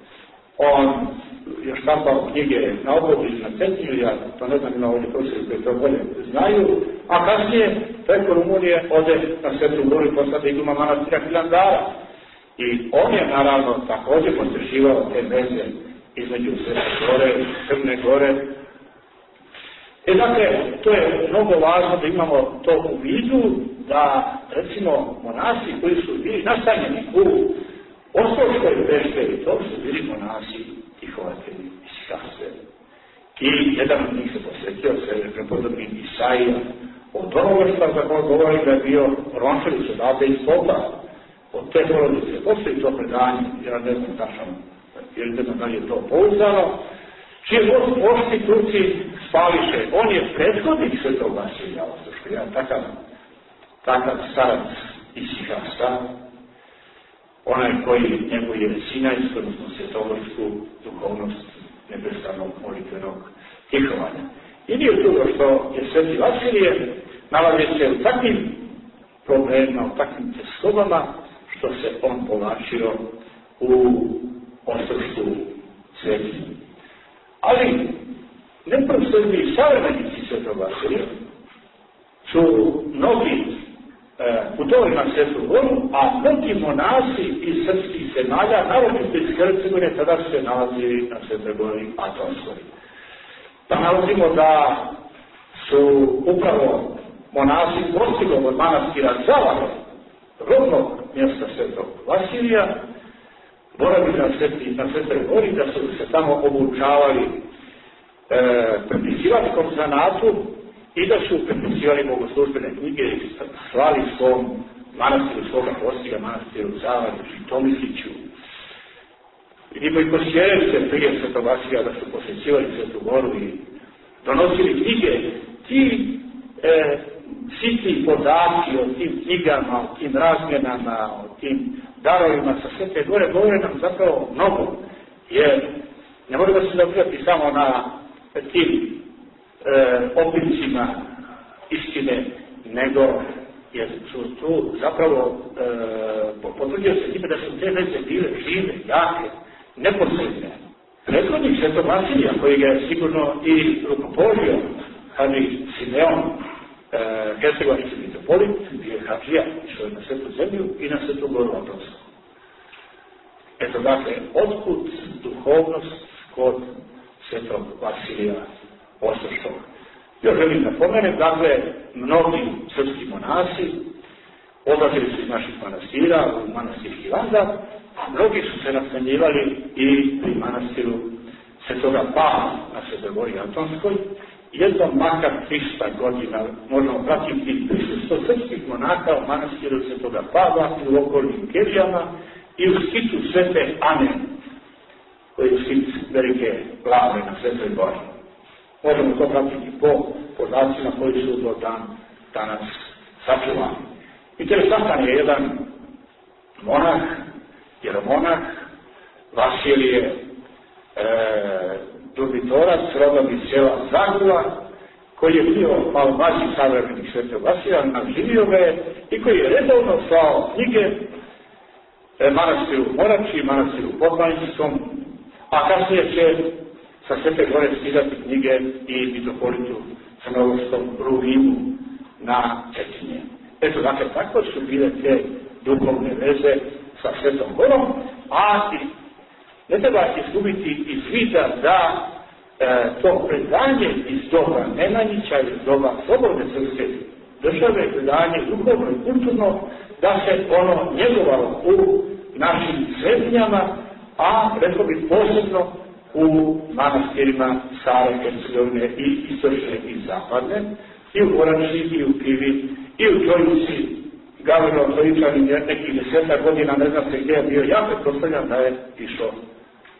On je štampao knjige na obodu na Cetinju, ja to ne znam, ima ovdje profesori koji to bolje znaju, a kasnije preko Rumunije ode na Svetu Goru i postade iguma manastira Hilandara. I on je naravno također potraživao te veze između Svete Gore i Crne Gore. E dakle, to je mnogo važno da imamo to u vidu, da recimo monasi koji su bili nastanjeni u Ostroškoj pešteri, to su bili monasi tihovatelji iz Šase. I jedan od njih se posvetio se prepodobnim Isaija. Od onoga što za koga govori da je bio Rončević odavde iz Popa. Od te porodice postoji to predanje, ja ne znam tačno, jer ne znam da li je to pouzdano, čije pošti Turci spališe. On je prethodnik Svetog Vasilija Ostroškog, jedan takav, takav starac iz Šasa, onaj koji njeguje sinajsku, odnosno svjetogorsku duhovnost neprestanog molitvenog tihovanja. I nije drugo što je Sveti Vasilije nalazi se u takvim problemima, u takvim teskobama, što se on povlačio u Ostrošku svetinju. Ali neprostojni savremenici Svetog Vasilija su mnogi e, putovali na Svetu Goru, a mnogi monasi iz srpskih zemalja, naravno iz Hercegovine, tada su se nalazili na Svetoj Gori Atonskoj. Pa nalazimo da su upravo monasi postigom od manastira Zavara, rodnog mjesta Svetog Vasilija, boravili na, sveti, na Svetoj Gori, da su se tamo obučavali e, prepisivačkom zanatu i da su prepisivali bogoslužbene knjige i slali svom manastiru svoga postiga, manastiru Zavara, Tomisliću. I po Kosjerevice prije Svetog Vasilija da su posjećivali Svetu Goru i donosili knjige. Ti e, sitni podaci o tim knjigama, o tim razmjenama, o tim darovima sa Svete Gore govore nam zapravo mnogo, jer ne možemo se zavrljati samo na tim e, opicima istine, nego jer su tu zapravo e, potvrdio se time da su te veze bile žive, jake, neposredne. Prethodnik Svetog Vasilija, koji ga je sigurno i rukopolio, kad i Simeon, e, hercegovački mitropolit, bio je hadžija, išao je na Svetu zemlju i na Svetu Goru Atonsku. Eto dakle, otkud duhovnost kod Svetog Vasilija Ostroškog. Još želim napomenem, dakle, mnogi srpski monasi odlazili su iz naših manastira u manastir Hilandar, a mnogi su se nastanjivali i pri manastiru Svetoga Pavla na Svetoj Gori Atonskoj. Jedno makar trista godina možemo pratiti prisustvo srpskih monaka u manastiru Svetoga Pavla i u okolnim Kelijama i u skitu Svete Ane, koji je skit velike glave na Svetoj Gori. Možemo to pratiti po podacima koji su do dan danas sačuvani. Interesantan je jedan monah, jeromonah, Vasilije, e, Dubitorac, rodom iz sela Zagula, koji je bio malo mlađi savremenik Svetog Vasilija, nadživio ga je i koji je redovno slao knjige e, manastiru Morači, manastiru Podmaninskom, a kasnije će sa Svete Gore skidati knjige i mitropolitu crnogorskom Ruhimu na Cetinje. Eto, dakle, tako su bile te duhovne veze sa Svetom Gorom, a ne treba izgubiti iz vida da e, to predanje iz doba Nemanjića, iz doba slobodne srpske države, predanje duhovno i kulturno, da se ono njegovalo u našim sredinjama, a rekao bi posebno u manastirima Stare Hercegovine i istočne i zapadne, i u Orači, i u Krivi, i u Trojici. Gavrilo Trojičanin je nekih deseta godina, ne znam se gdje je bio, ja pretpostavljam da je išao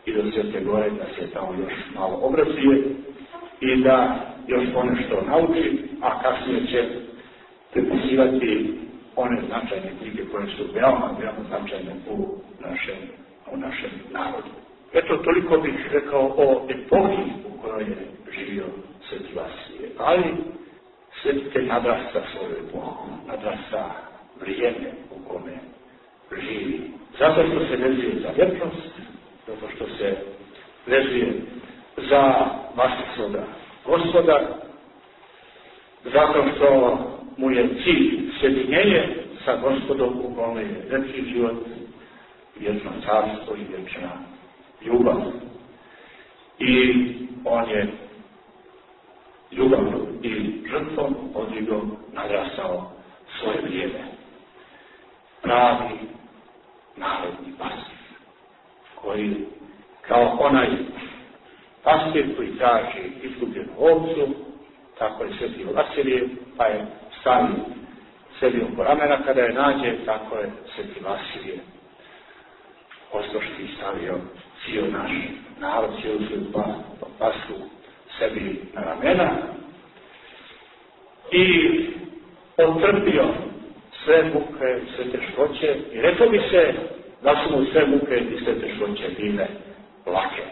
i do Svete Gore, da se tamo još malo obrazuje i da još ponešto nauči, a kasnije će prepisivati one značajne knjige koje su veoma, veoma značajne u našem, u našem narodu. Eto, toliko bih rekao o epohi u kojoj je živio Sveti Vasilije, ali svetitelj nadrasta svoju epohu, nadrasta vrijeme u kome živi. Zato što se vezuje za vječnost, zato što se vezuje za Vasilijevoga Gospoda, zato što mu je cilj sjedinjenje sa Gospodom u kome je vječni život, vječno carstvo i vječna ljubav. I on je ljubavno i žrtvom odvigom nadrastao svoje vrijeme. Pravi narodni pastir, koji kao onaj pastir koji traži izgubljenu ovcu, tako je Sveti Vasilije, pa je stavio sebi oko ramena kada je nađe, tako je Sveti Vasilije ostoški stavio cijel naš narod, cijelu svoju pastu sebi na ramena i otrpio sve muke, sve teškoće i rekao bi se da su mu sve muke i sve teškoće bile lake.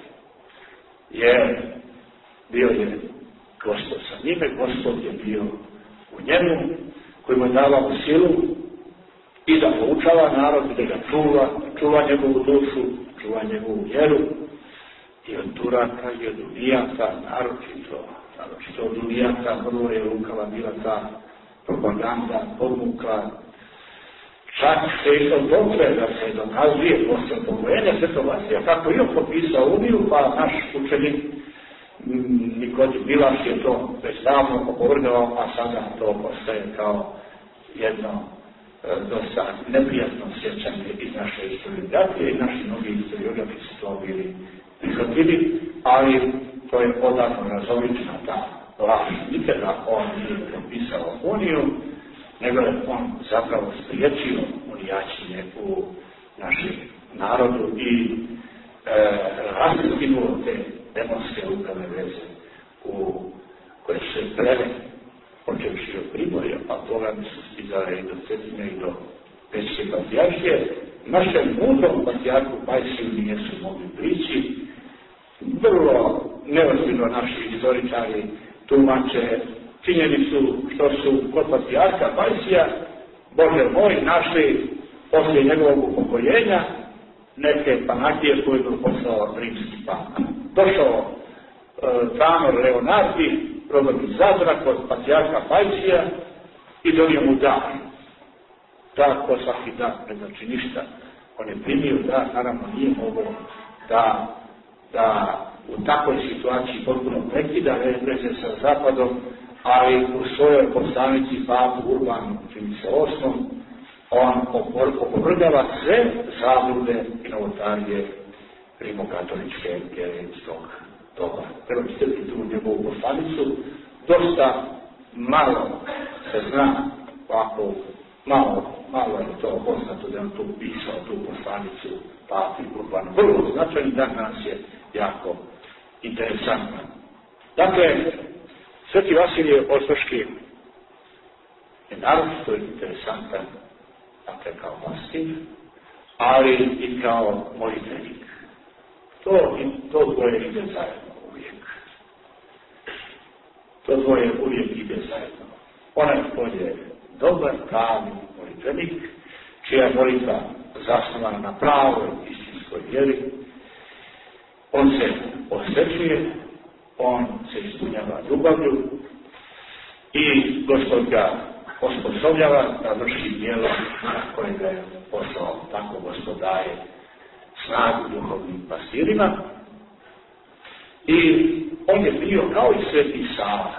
Jer bio je Gospod sa njime, Gospod je bio u njemu, koji mu je davao silu i da poučava narod, da ga čuva, čuva njegovu dušu, čuva njegovu vjeru i od Turaka i od Unijaka, naročito, naročito od Unijaka, vrlo je lukava bila ta propaganda, podmuka, čak se i to dotle da se dokazuje posle pokojenja Svetog Vasilija, kako je on potpisao uniju, pa naš učenik Nikodem Milaš je to već davno opovrgao, a sada to postaje kao jedno e, dosta neprijatno sjećanje iz naše historiografije i naši mnogi historiografi su to bili prihvatili, ali to je odavno razovična ta laž. Nikada on nije potpisao uniju, nego je on zapravo spriječio unijačenje u našem narodu i e, raskinuo te demonske upravne veze u koje se preve počevši od Primorja, a toga mi su stizale i do Cetine i do Pećke patrijarhije. Našem mudrom patrijarhu Pajsiju nisu mogli prići. Vrlo neozbiljno naši historičari tumače činjenicu što su kod patrijarha Pajsija, Bože moj, našli poslije njegovog upokojenja neke panakije koje je poslao rimski papa. Došao e, Tanor Leonardi, rodom iz Zadra, kod patrijarha Pajsija i donio mu dar. Dar ko svaki dar, ne znači ništa. On je primio dar, naravno nije mogao da, da u takvoj situaciji potpuno prekida veze sa Zapadom, ali u svojoj poslanici papu Urbanu, čini se osmom, on opovrgava sve zablude i novotarije rimokatoličke imperijskog doba. Treba čitati tu njegovu poslanicu. Dosta malo se zna, ovako malo, malo je to poznato da on tu pisao tu poslanicu papi Urbanu. Vrlo značajni dan nas je jako interesantan. Dakle, Sveti Vasilije Ostroški je naročito interesantan, dakle kao pastir, ali i kao molitvenik. To, to dvoje ide zajedno uvijek. To dvoje uvijek ide zajedno. Onaj ko je dobar, pravi molitvenik, čija je molitva zasnovana na pravoj istinskoj vjeri, on se osvećuje, on se ispunjava ljubavlju i Gospod ga osposobljava da vrši djelo koje ga je poslao. Tako Gospod daje snagu duhovnim pastirima. I on je bio kao i Sveti Sava,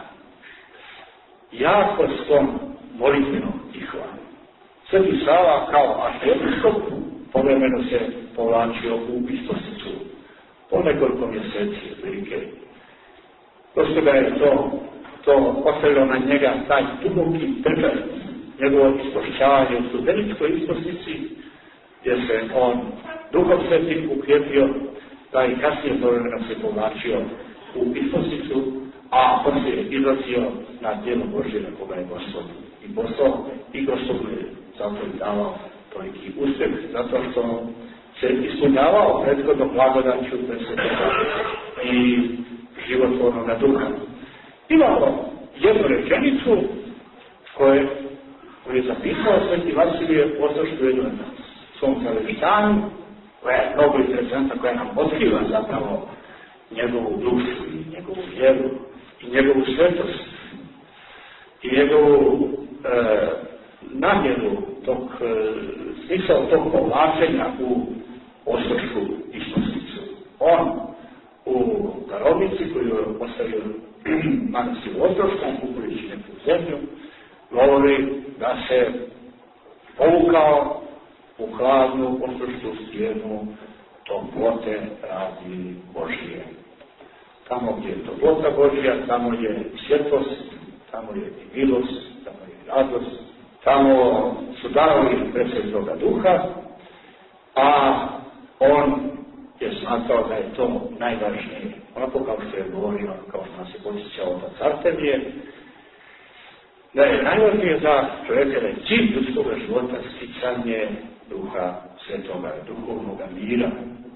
jako s tom molitvenom tihom. Sveti Sava kao arhijepiskop povremeno se povlačio u ispostnicu po nekoliko mjeseci otprilike. Prosto ga je to, to ostavilo na njega taj duboki trpez, njegovo ispošćavanje u studeničkoj ispostnici, gdje se on Duhom Svetim ukrijepio taj kasnije vremena se povlačio u Isposicu, a poslije je izlazio na djelo Božje na koga je Gospod i poslao i Gospod je zato i davao toliki uspjeh, zato što se ispunjavao prethodno blagodaću Presvetoga i životvornoga duha. Imamo jednu rečenicu koju je zapisao Sveti Vasilije Ostroški u jednom svom Zaveštanju, koja je mnogo interesantna, koja nam otkriva zapravo njegovu dušu i njegovu vjeru i njegovu svetost i njegovu e, namjeru tog, e, smisao tog povlačenja u Ostrošku Isposicu. On u darovnici koju je ostavio manastir u Ostroškom, kupujući neku zemlju, govori da se povukao u hladnu ostrošku stijenu toplote radi Božije. Tamo gdje je toplota Božja, tamo je svjetlost, tamo je i milost, tamo je radost, tamo su darovi Presvetoga Duha, a on je smatrao da je to najvažnije. Onako kao što je govorio, kao što nas je posjećao otac Artemije, da je najvažnije za čovjeka, da je cilj ljudskog života sticanje Duha Svetoga, duhovnog mira.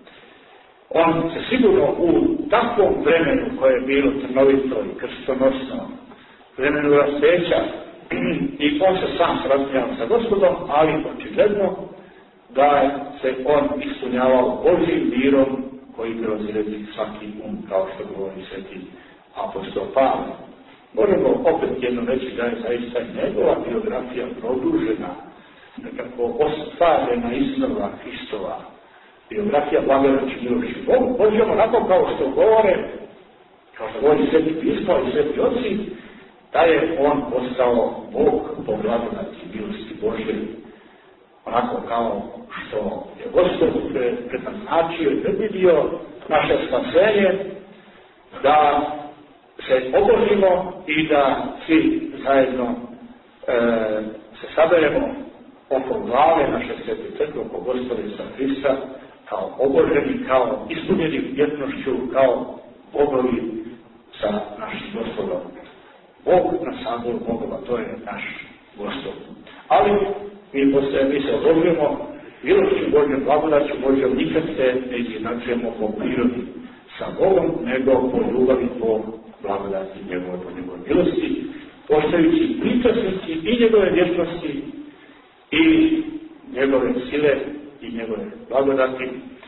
On se sigurno u takvom vremenu koje je bilo trnovito i krstonosno, vremenu raspeća, i on se sam srazmijao sa Gospodom, ali očigledno da se on ispunjavao Božjim mirom koji prevazilazi svaki um, kao što govori sveti apostol Pavle. Možemo opet jednom reći da je zaista njegova biografija produžena, nekako ostvarena iznova Hristova biografija blagodaći milošću. Možemo onako kao što govore, kao što govori sveti pismo i sveti oci, da je on postao Bog po blagodati milosti Božje. Onako kao što je Gospod prednačio i predvidio naše spasenje, da se obožimo i da svi zajedno e, se saberemo oko glave naše svete crkve, oko Gospoda Isusa Hrista, kao oboženi, kao ispunjeni vjetnošću, kao bogovi sa našim Gospodom. Bog na saboru Bogova, to je naš Gospod. Ali mi, posle, mi se obožujemo milošću Božjom blagodaću Božjom, nikad se ne izjednačujemo po prirodi sa Bogom, nego po ljubavi, po blagodati njegove, po njegove milosti, postajući pričasnici i njegove vječnosti i njegove sile i njegove blagodati.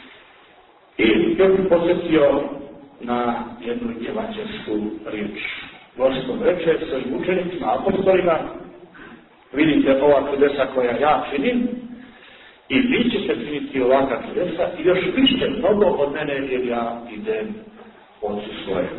I još bih posjetio na jednu evanđelsku riječ. Gospod reče svojim učenicima, apostolima, vidite ova čudesa koja ja činim i vi ćete činiti ovakva čudesa i još više mnogo od mene jer ja idem Otcu svojemu.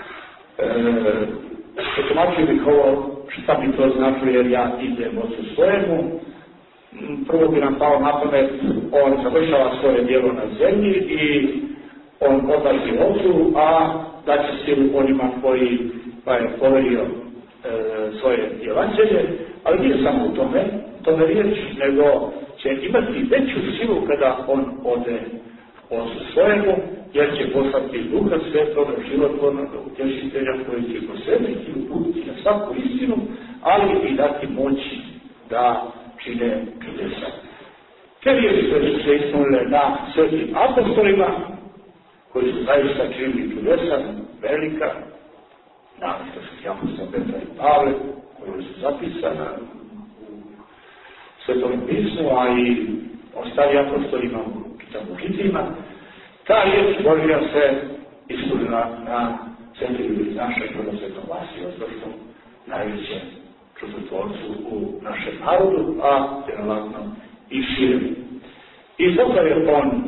Potumačio bih ovo šta bi to značilo jer ja idem Otcu svojemu. Prvo bi nam pao na pamet, on završava svoje djelo na zemlji i on odlazi Otcu, a da će silu onima koji pa je poverio e, svoje evanđelje, ali nije samo u tome, tome riječ, nego će imati veću silu kada on ode Otcu svojemu, jer će poslati Duha Svetoga, životvornog utješitelja koji će posvetiti i uputiti na svaku istinu, ali i dati moći da čine čudesa. Te riječi koje su se ispunile na svetim apostolima, koji su zaista činili čudesa, velika, nakon što su apostol Petra i Pavle, koje su zapisana u Svetom pismu, a i ostali apostolima u čitavom žitima, ta riječ Božja se ispunila na centru naše Prvosvetom Vasiliju Ostroškom, najvećem čudotvorcu u našem narodu, a vjerovatno i šire. I zato je on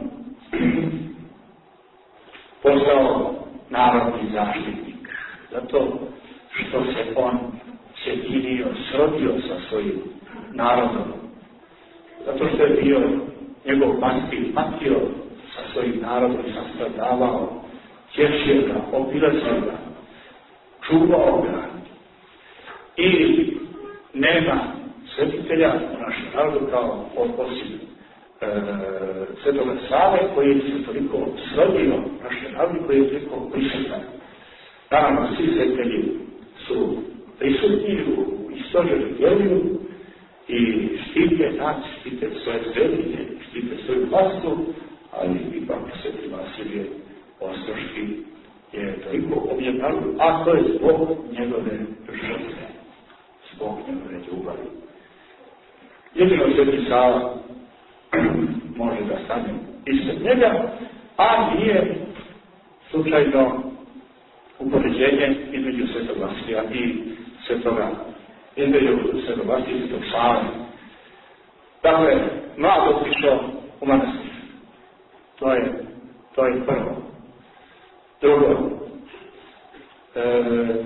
postao narodni zaštitnik, zato što se on sjedinio, srodio sa svojim narodom, zato što je bio njegov pastir, patio sa svojim narodom, sastradavao, tješio ga, obilazio ga, čuvao ga. I nema svetitelja u našem narodu kao osim Svetoga Save koji se toliko srodio naše narodi, koji je toliko prisutan. Naravno, svi svetitelji su prisutni u istoriji djeluju i štite nas, štite svoje sredine, štite svoju vlastu, ali ipak Sveti Vasilije Ostroški je toliko objednal, a to je zbog njegove žrtve, zbog njegove ljubavi. Jedino Sveti Sava može da stane ispred njega, a nije slučajno upoređenje između Svetog Vasilija i Svetoga, između Svetog Vasilija i Svetog Save. Dakle, mlad otišao u manastir. To je, to je prvo. Drugo, e,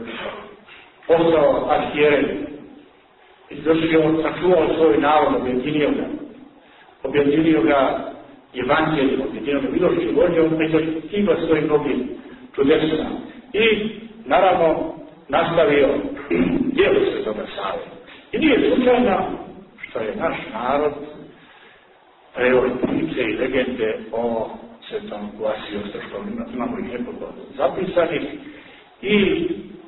postao arhijerej, izvršio, sačuvao svoj narod, objedinio ga. Objedinio ga evanđeljem, objedinio ga milošću Božjom, među tima svojim mnogim čudesima. I, naravno, nastavio djelo Svetoga Save. I nije slučajno što je naš narod preveo priče i legende o Svetom Vasiliju Ostroškom. Imamo ih nekoliko zapisanih i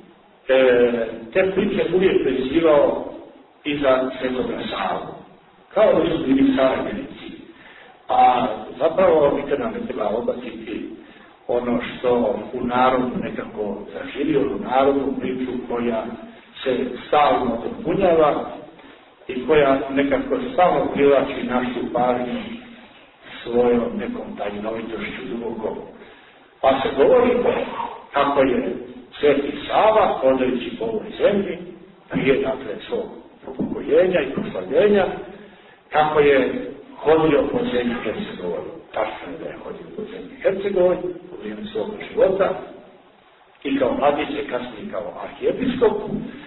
e, te priče uvijek prizivao i za Svetoga Savu. Kao da su bili saradnici. A zapravo nikada ne treba odbaciti ono što u narodu nekako zaživio, u narodu priču koja se stalno dopunjava i koja nekako stalno privlači našu pažnju svojom nekom tajnovitošću dubokom. Pa se govori kako je Sveti Sava, hodajući po ovoj zemlji, prije dakle svog upokojenja i proslavljenja, kako je hodio po zemlji Hercegovini. Tačno je da je hodio po zemlji Hercegovini u vrijeme svog života i kao mladić i kasnije kao arhijepiskop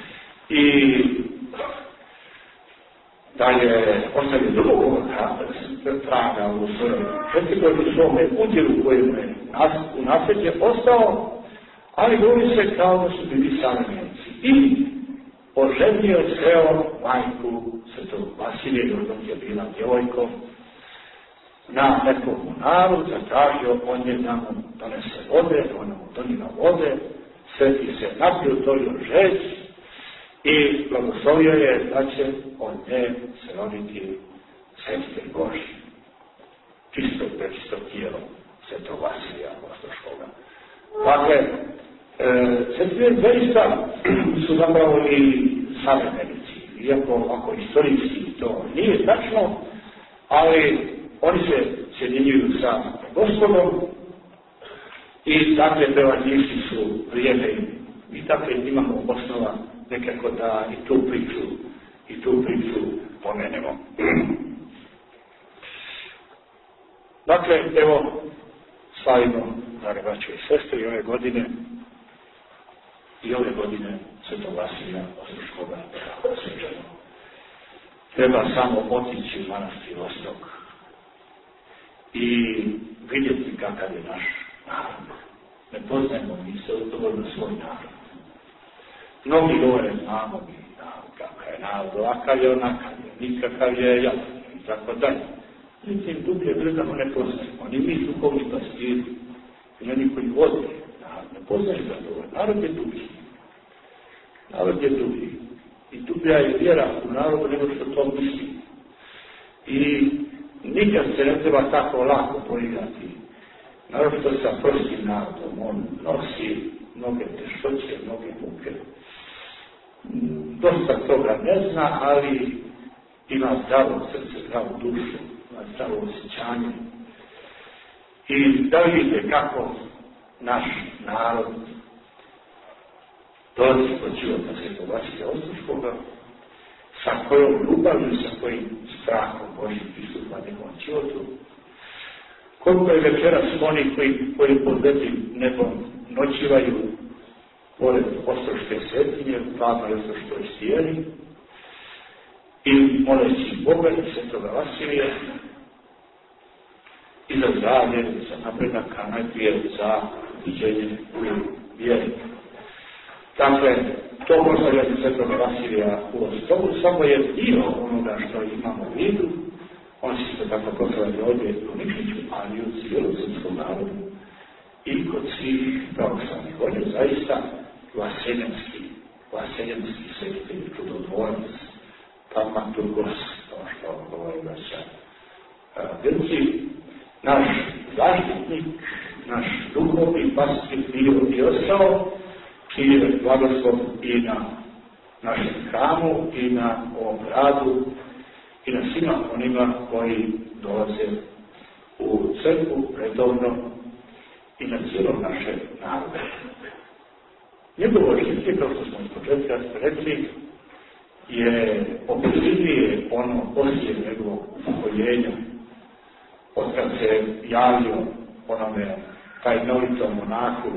i da je ostavio drugog traga u svojom Hercegovini, u svome udjelu kojem je u nasljeđe ostao, ali govori se kao da su bili saradnici. I oženio je sreo majku Svetog Vasilija, jer dok je bila djevojkom, na nekom monaru, zatražio on je da mu donese vode, ona mu donila vode, Sveti se napio toju žeć i blagoslovio je da će od nje se roditi Svetitelj Božji, čisto i prečisto tijelo Svetog Vasilija Ostroškoga. Dakle, e, Svetitelj zaista su zapravo i savremenici, iako ako istorijski to nije tačno, ali oni se sjedinjuju sa Gospodom i takve prevađišći su vrijeme i takve imamo osnova nekako da i tu priču i tu priču pomenemo. Dakle, evo, slavimo, drage braćo i sestre, i ove godine i ove godine Svetog Vasilija Ostroškoga svečano. Treba samo otići u manastir Ostok i vidjeti kakav je naš narod. Ne poznajemo mi se dovoljno svoj narod. Mnogi govore, znamo mi kakav je narod, ovakav je onakav je, nikakav je ja, i tako dalje. Međutim, dublje gledamo ne poznajemo, ni mi duhovni pastiri, ni oni koji vode narod, ne poznaju ga dovoljno. Narod je dublji. Narod je dublji. I dublja je vjera u narodu nego što to misli. I nikad se ne treba tako lako poigrati. Naravno što sa prostim narodom, on nosi mnoge teškoće, mnoge muke. Dosta toga ne zna, ali ima zdravo srce, zdravu dušu, ima zdravo osjećanje. I da vidite kako naš narod dolazi kod života Svetog Vasilija Ostroškoga, sa kojom ljubavlju, sa kojim strahom Božjim pristupa njegovom životu. Koliko je večeras oni koji, koji pod vetim nebom noćivaju pored Ostroške svetinje, Hladnoj Ostroškoj stijeni i moleći Boga i Svetoga Vasilija i za zdravlje, za napredak, a najprije za viđenje u vjeri. Dakle, to postavljanje Svetoga Vasilija u Ostrogu samo je dio onoga što imamo u vidu. On se se tako proslavljaju ovdje u Nikšiću, ali i u cijelom srpskom narodu i kod svih pravoslavnih. On je zaista vaseljenski, vaseljenski svetitelj, čudotvorac, taumaturgos, kao što govori braća Grci, naš zaštitnik, naš duhovni pastir bio i ostao, čiji je blagoslov i na našem hramu, i na ovom gradu, i na svima onima koji dolaze u crkvu redovno i na cijelom našem narodu. Njegovo žitje, kao što smo iz početka rekli, je opizivije ono poslije njegovog upokoljenja, od kad se javio onome tajnovitom monahu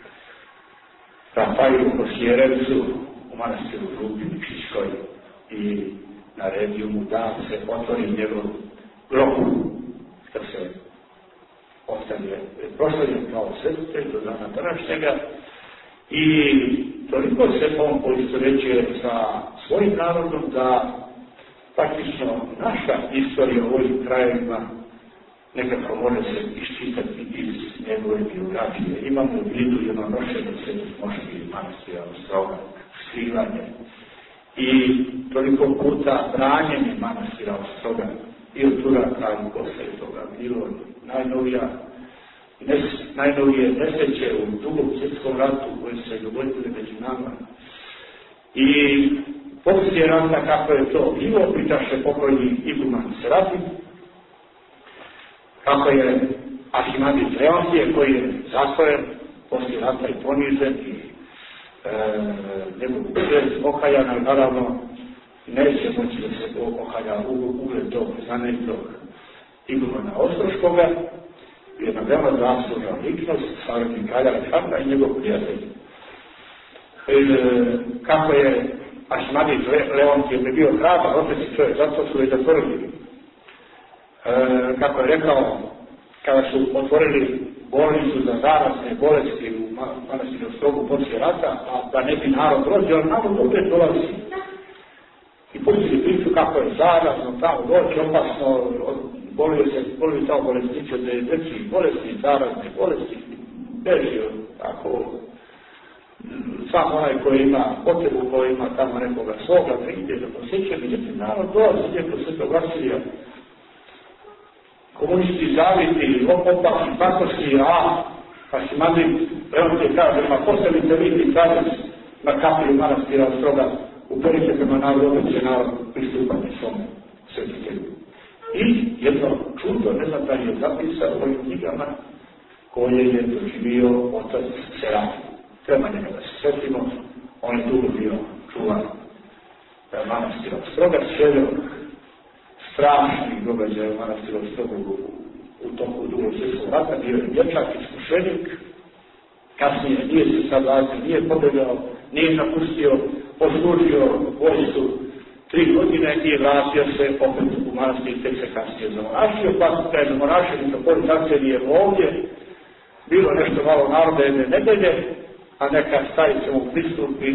Rafaelu Kosjerevcu u manastiru Rupi Nikšićkoj i naredio mu da se otvori njegov grob, kad se ostavlja proslavljen kao svetitelj do dana današnjega. I toliko se on poistovećuje sa svojim narodom da praktično naša istorija u ovim krajevima nekako može se iščitati iz njegove biografije. Imamo u vidu jedno nošenje svetih moški iz manastira Ostroga, skrivanje i toliko puta branjenje manastira Ostroga i od Turaka i posle toga bilo najnovija Nes, najnovije nesreće u drugom svjetskom ratu koji se dogodili među nama. I poslije rata kako je to bilo, pitaše pokojni iguman Serafim, kako je Arhimadis Leontije, koji je zatvoren poslije rata i ponižen i e, njegov ugled okajan, ali naravno neće moći da se okalja ugled tog zanetog igumana Ostroškoga, jedna veoma zaslužna ličnost, savjetnik kralja Aleksandra i njegov prijatelj. E, kako je Arhimadis Leontije bio hrabar, opet si čovjek, zato su je zatvorili. E, kako je rekao, kada su otvorili bolnicu za zarazne bolesti u manastiru Ostrogu poslije rata, a da ne bi narod rođe, ali narod opet dolazi. I pustili priču kako je zarazno, tamo doći opasno, bolio se, bolio tamo bolestnici od devetih bolesti, zarazne bolesti, bežio, tako, sam onaj koji ima potrebu, koji ima tamo nekoga svoga, da ide da posjeća, međutim, narod dolazi, ide kod Svetog Vasilija, komunisti zaviti, opasni, pakoški, a Arhimadis Leontije kaže, ma postavite vidni kraljev na kapiju manastira Ostroga, uperite prema narodu, opet će narod pristupati svom svetitelju. I jedno čudo, ne znam da je zapisao u ovim knjigama, koje je doživio otac Serafim. Treba njega da se svetimo, on je dugo bio čuvan manastira Ostroga, sredio strašnih događaja u manastiru Ostroga u toku drugog svjetskog rata, bio je dječak, iskušenik, kasnije nije se sad vazio, nije pobegao, nije napustio, poslužio vojsku tri godine i vratio se opet u manastir, tek se kasnije zamonašio, pa kada je zamonašio metropolitacije je ovdje, bilo nešto malo naroda jedne nedelje, a neka stavica mu pristupi,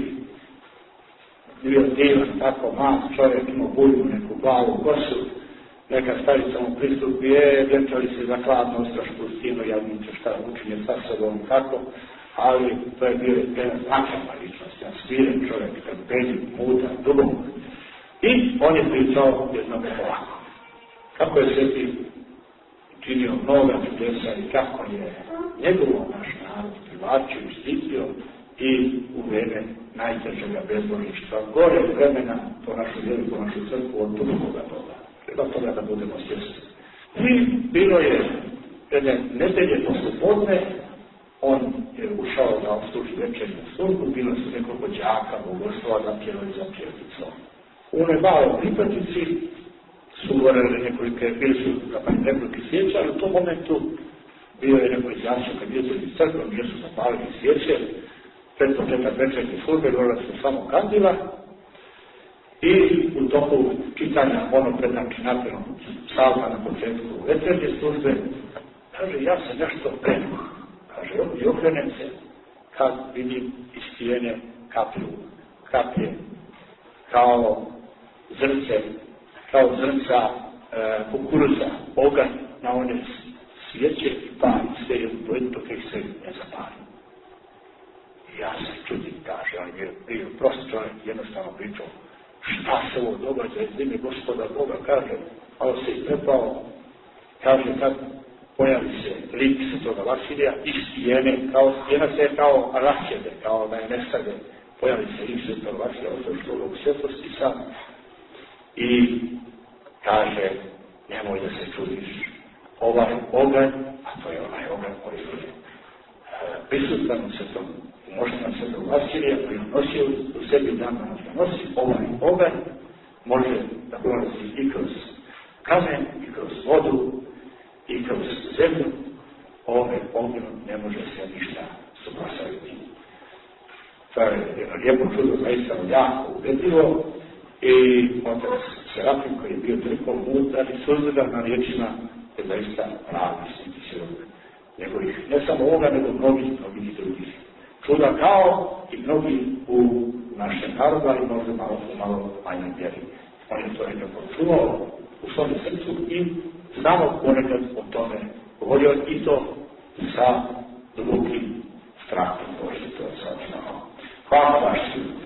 bio divan, tako mal čovjek, imao bulju, neku glavu, kosu, neka stavica mu pristupi, je, vjenčali se za hladno ostrašku stinu, jadniče šta učinje sa sobom, kako, ali to je bio jedan značajna ličnost, jedan sviren čovjek, trpeljiv, mudan, dubomak. I on je pričao jednog ovako. Kako je sveti činio mnoga čudesa i kako je njegovo naš narod privlačio i štitio i u vreme najtežega bezbožništva, gore vremena po našu vjeru, po našu crkvu od drugoga toga. Treba toga da budemo svjesni. I bilo je jedne nedelje posle podne, on je ušao da obsluži večernju službu, bilo su nekoliko đaka, bogorslova, zapjevali za pjevicom. U onoj maloj pripatici su govorili nekolike, bili su nekolike svijeće, ali u tom momentu bio je neko izjašnja kad je iz crkve, gdje su zapalili svijeće, pred početak večernje službe, govorila su samo kandila i u toku čitanja ono prednači napirom psalma na početku večernje službe, kaže, ja se nešto prenuh, kaže, i okrenem se kad vidim iz stijene kaplju, kaplje, kao zrce, kao zrca kukuruza, oganj na one svijeće i pali sve je upojedno dok ih se ne zapali. Ja se čudim, kaže, on je bio prost čovjek, jednostavno pričao, šta se ovo događa iz ime Gospoda Boga, kaže, malo se izprepao, kaže, kad pojavi se lik Svetoga Vasilija iz stijene, kao stijena se kao rasjede, kao da je nestade, pojavi se lik Svetoga Vasilija, otošlo u svjetlosti sam i kaže, nemoj da se čudiš, ovaj oganj, a to je onaj oganj koji je prisutan u svetom, možda Svetog Vasilija, koji je nosio u sebi dan da nosi, ovaj oganj može da prolazi i kroz kamen, i kroz vodu, i kroz zemlju, ovaj oganj ne može se ništa suprotstaviti. To je jedno lijepo čudo, zaista jako ubedljivo, i otac Serafim koji je bio toliko mudar i suzdržan na riječima je zaista pravi sveti svjedok njegovih, ne samo ovoga, nego mnogih, mnogih drugih čuda, kao i mnogi u našem narodu, ali možda malo, malo manjem vjeri. On je to nekako čuvao u svom srcu i znamo ponekad o tome govorio i to sa dubokim strahom Božim, to je sad znamo. Hvala vaš sud.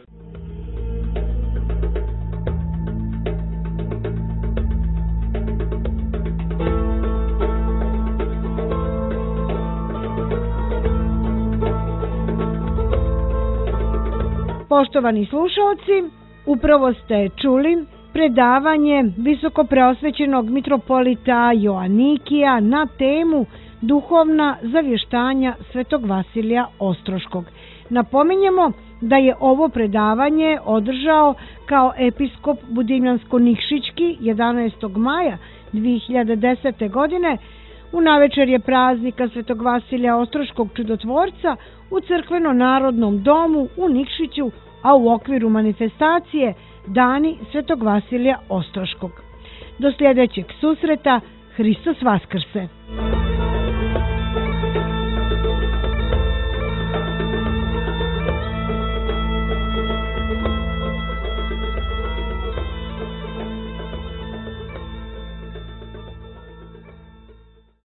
Poštovani slušalci, upravo ste čuli predavanje visokopreosvećenog mitropolita Joanikija na temu Duhovna zavještanja Svetog Vasilija Ostroškog. Napominjemo da je ovo predavanje održao kao episkop Budimljansko-Nikšićki jedanaestog maja dvije hiljade desete. godine u navečerje praznika Svetog Vasilija Ostroškog čudotvorca u Crkveno-narodnom domu u Nikšiću, a u okviru manifestacije Dani Svetog Vasilija Ostroškog. Do sljedećeg susreta, Hristos Vaskrse!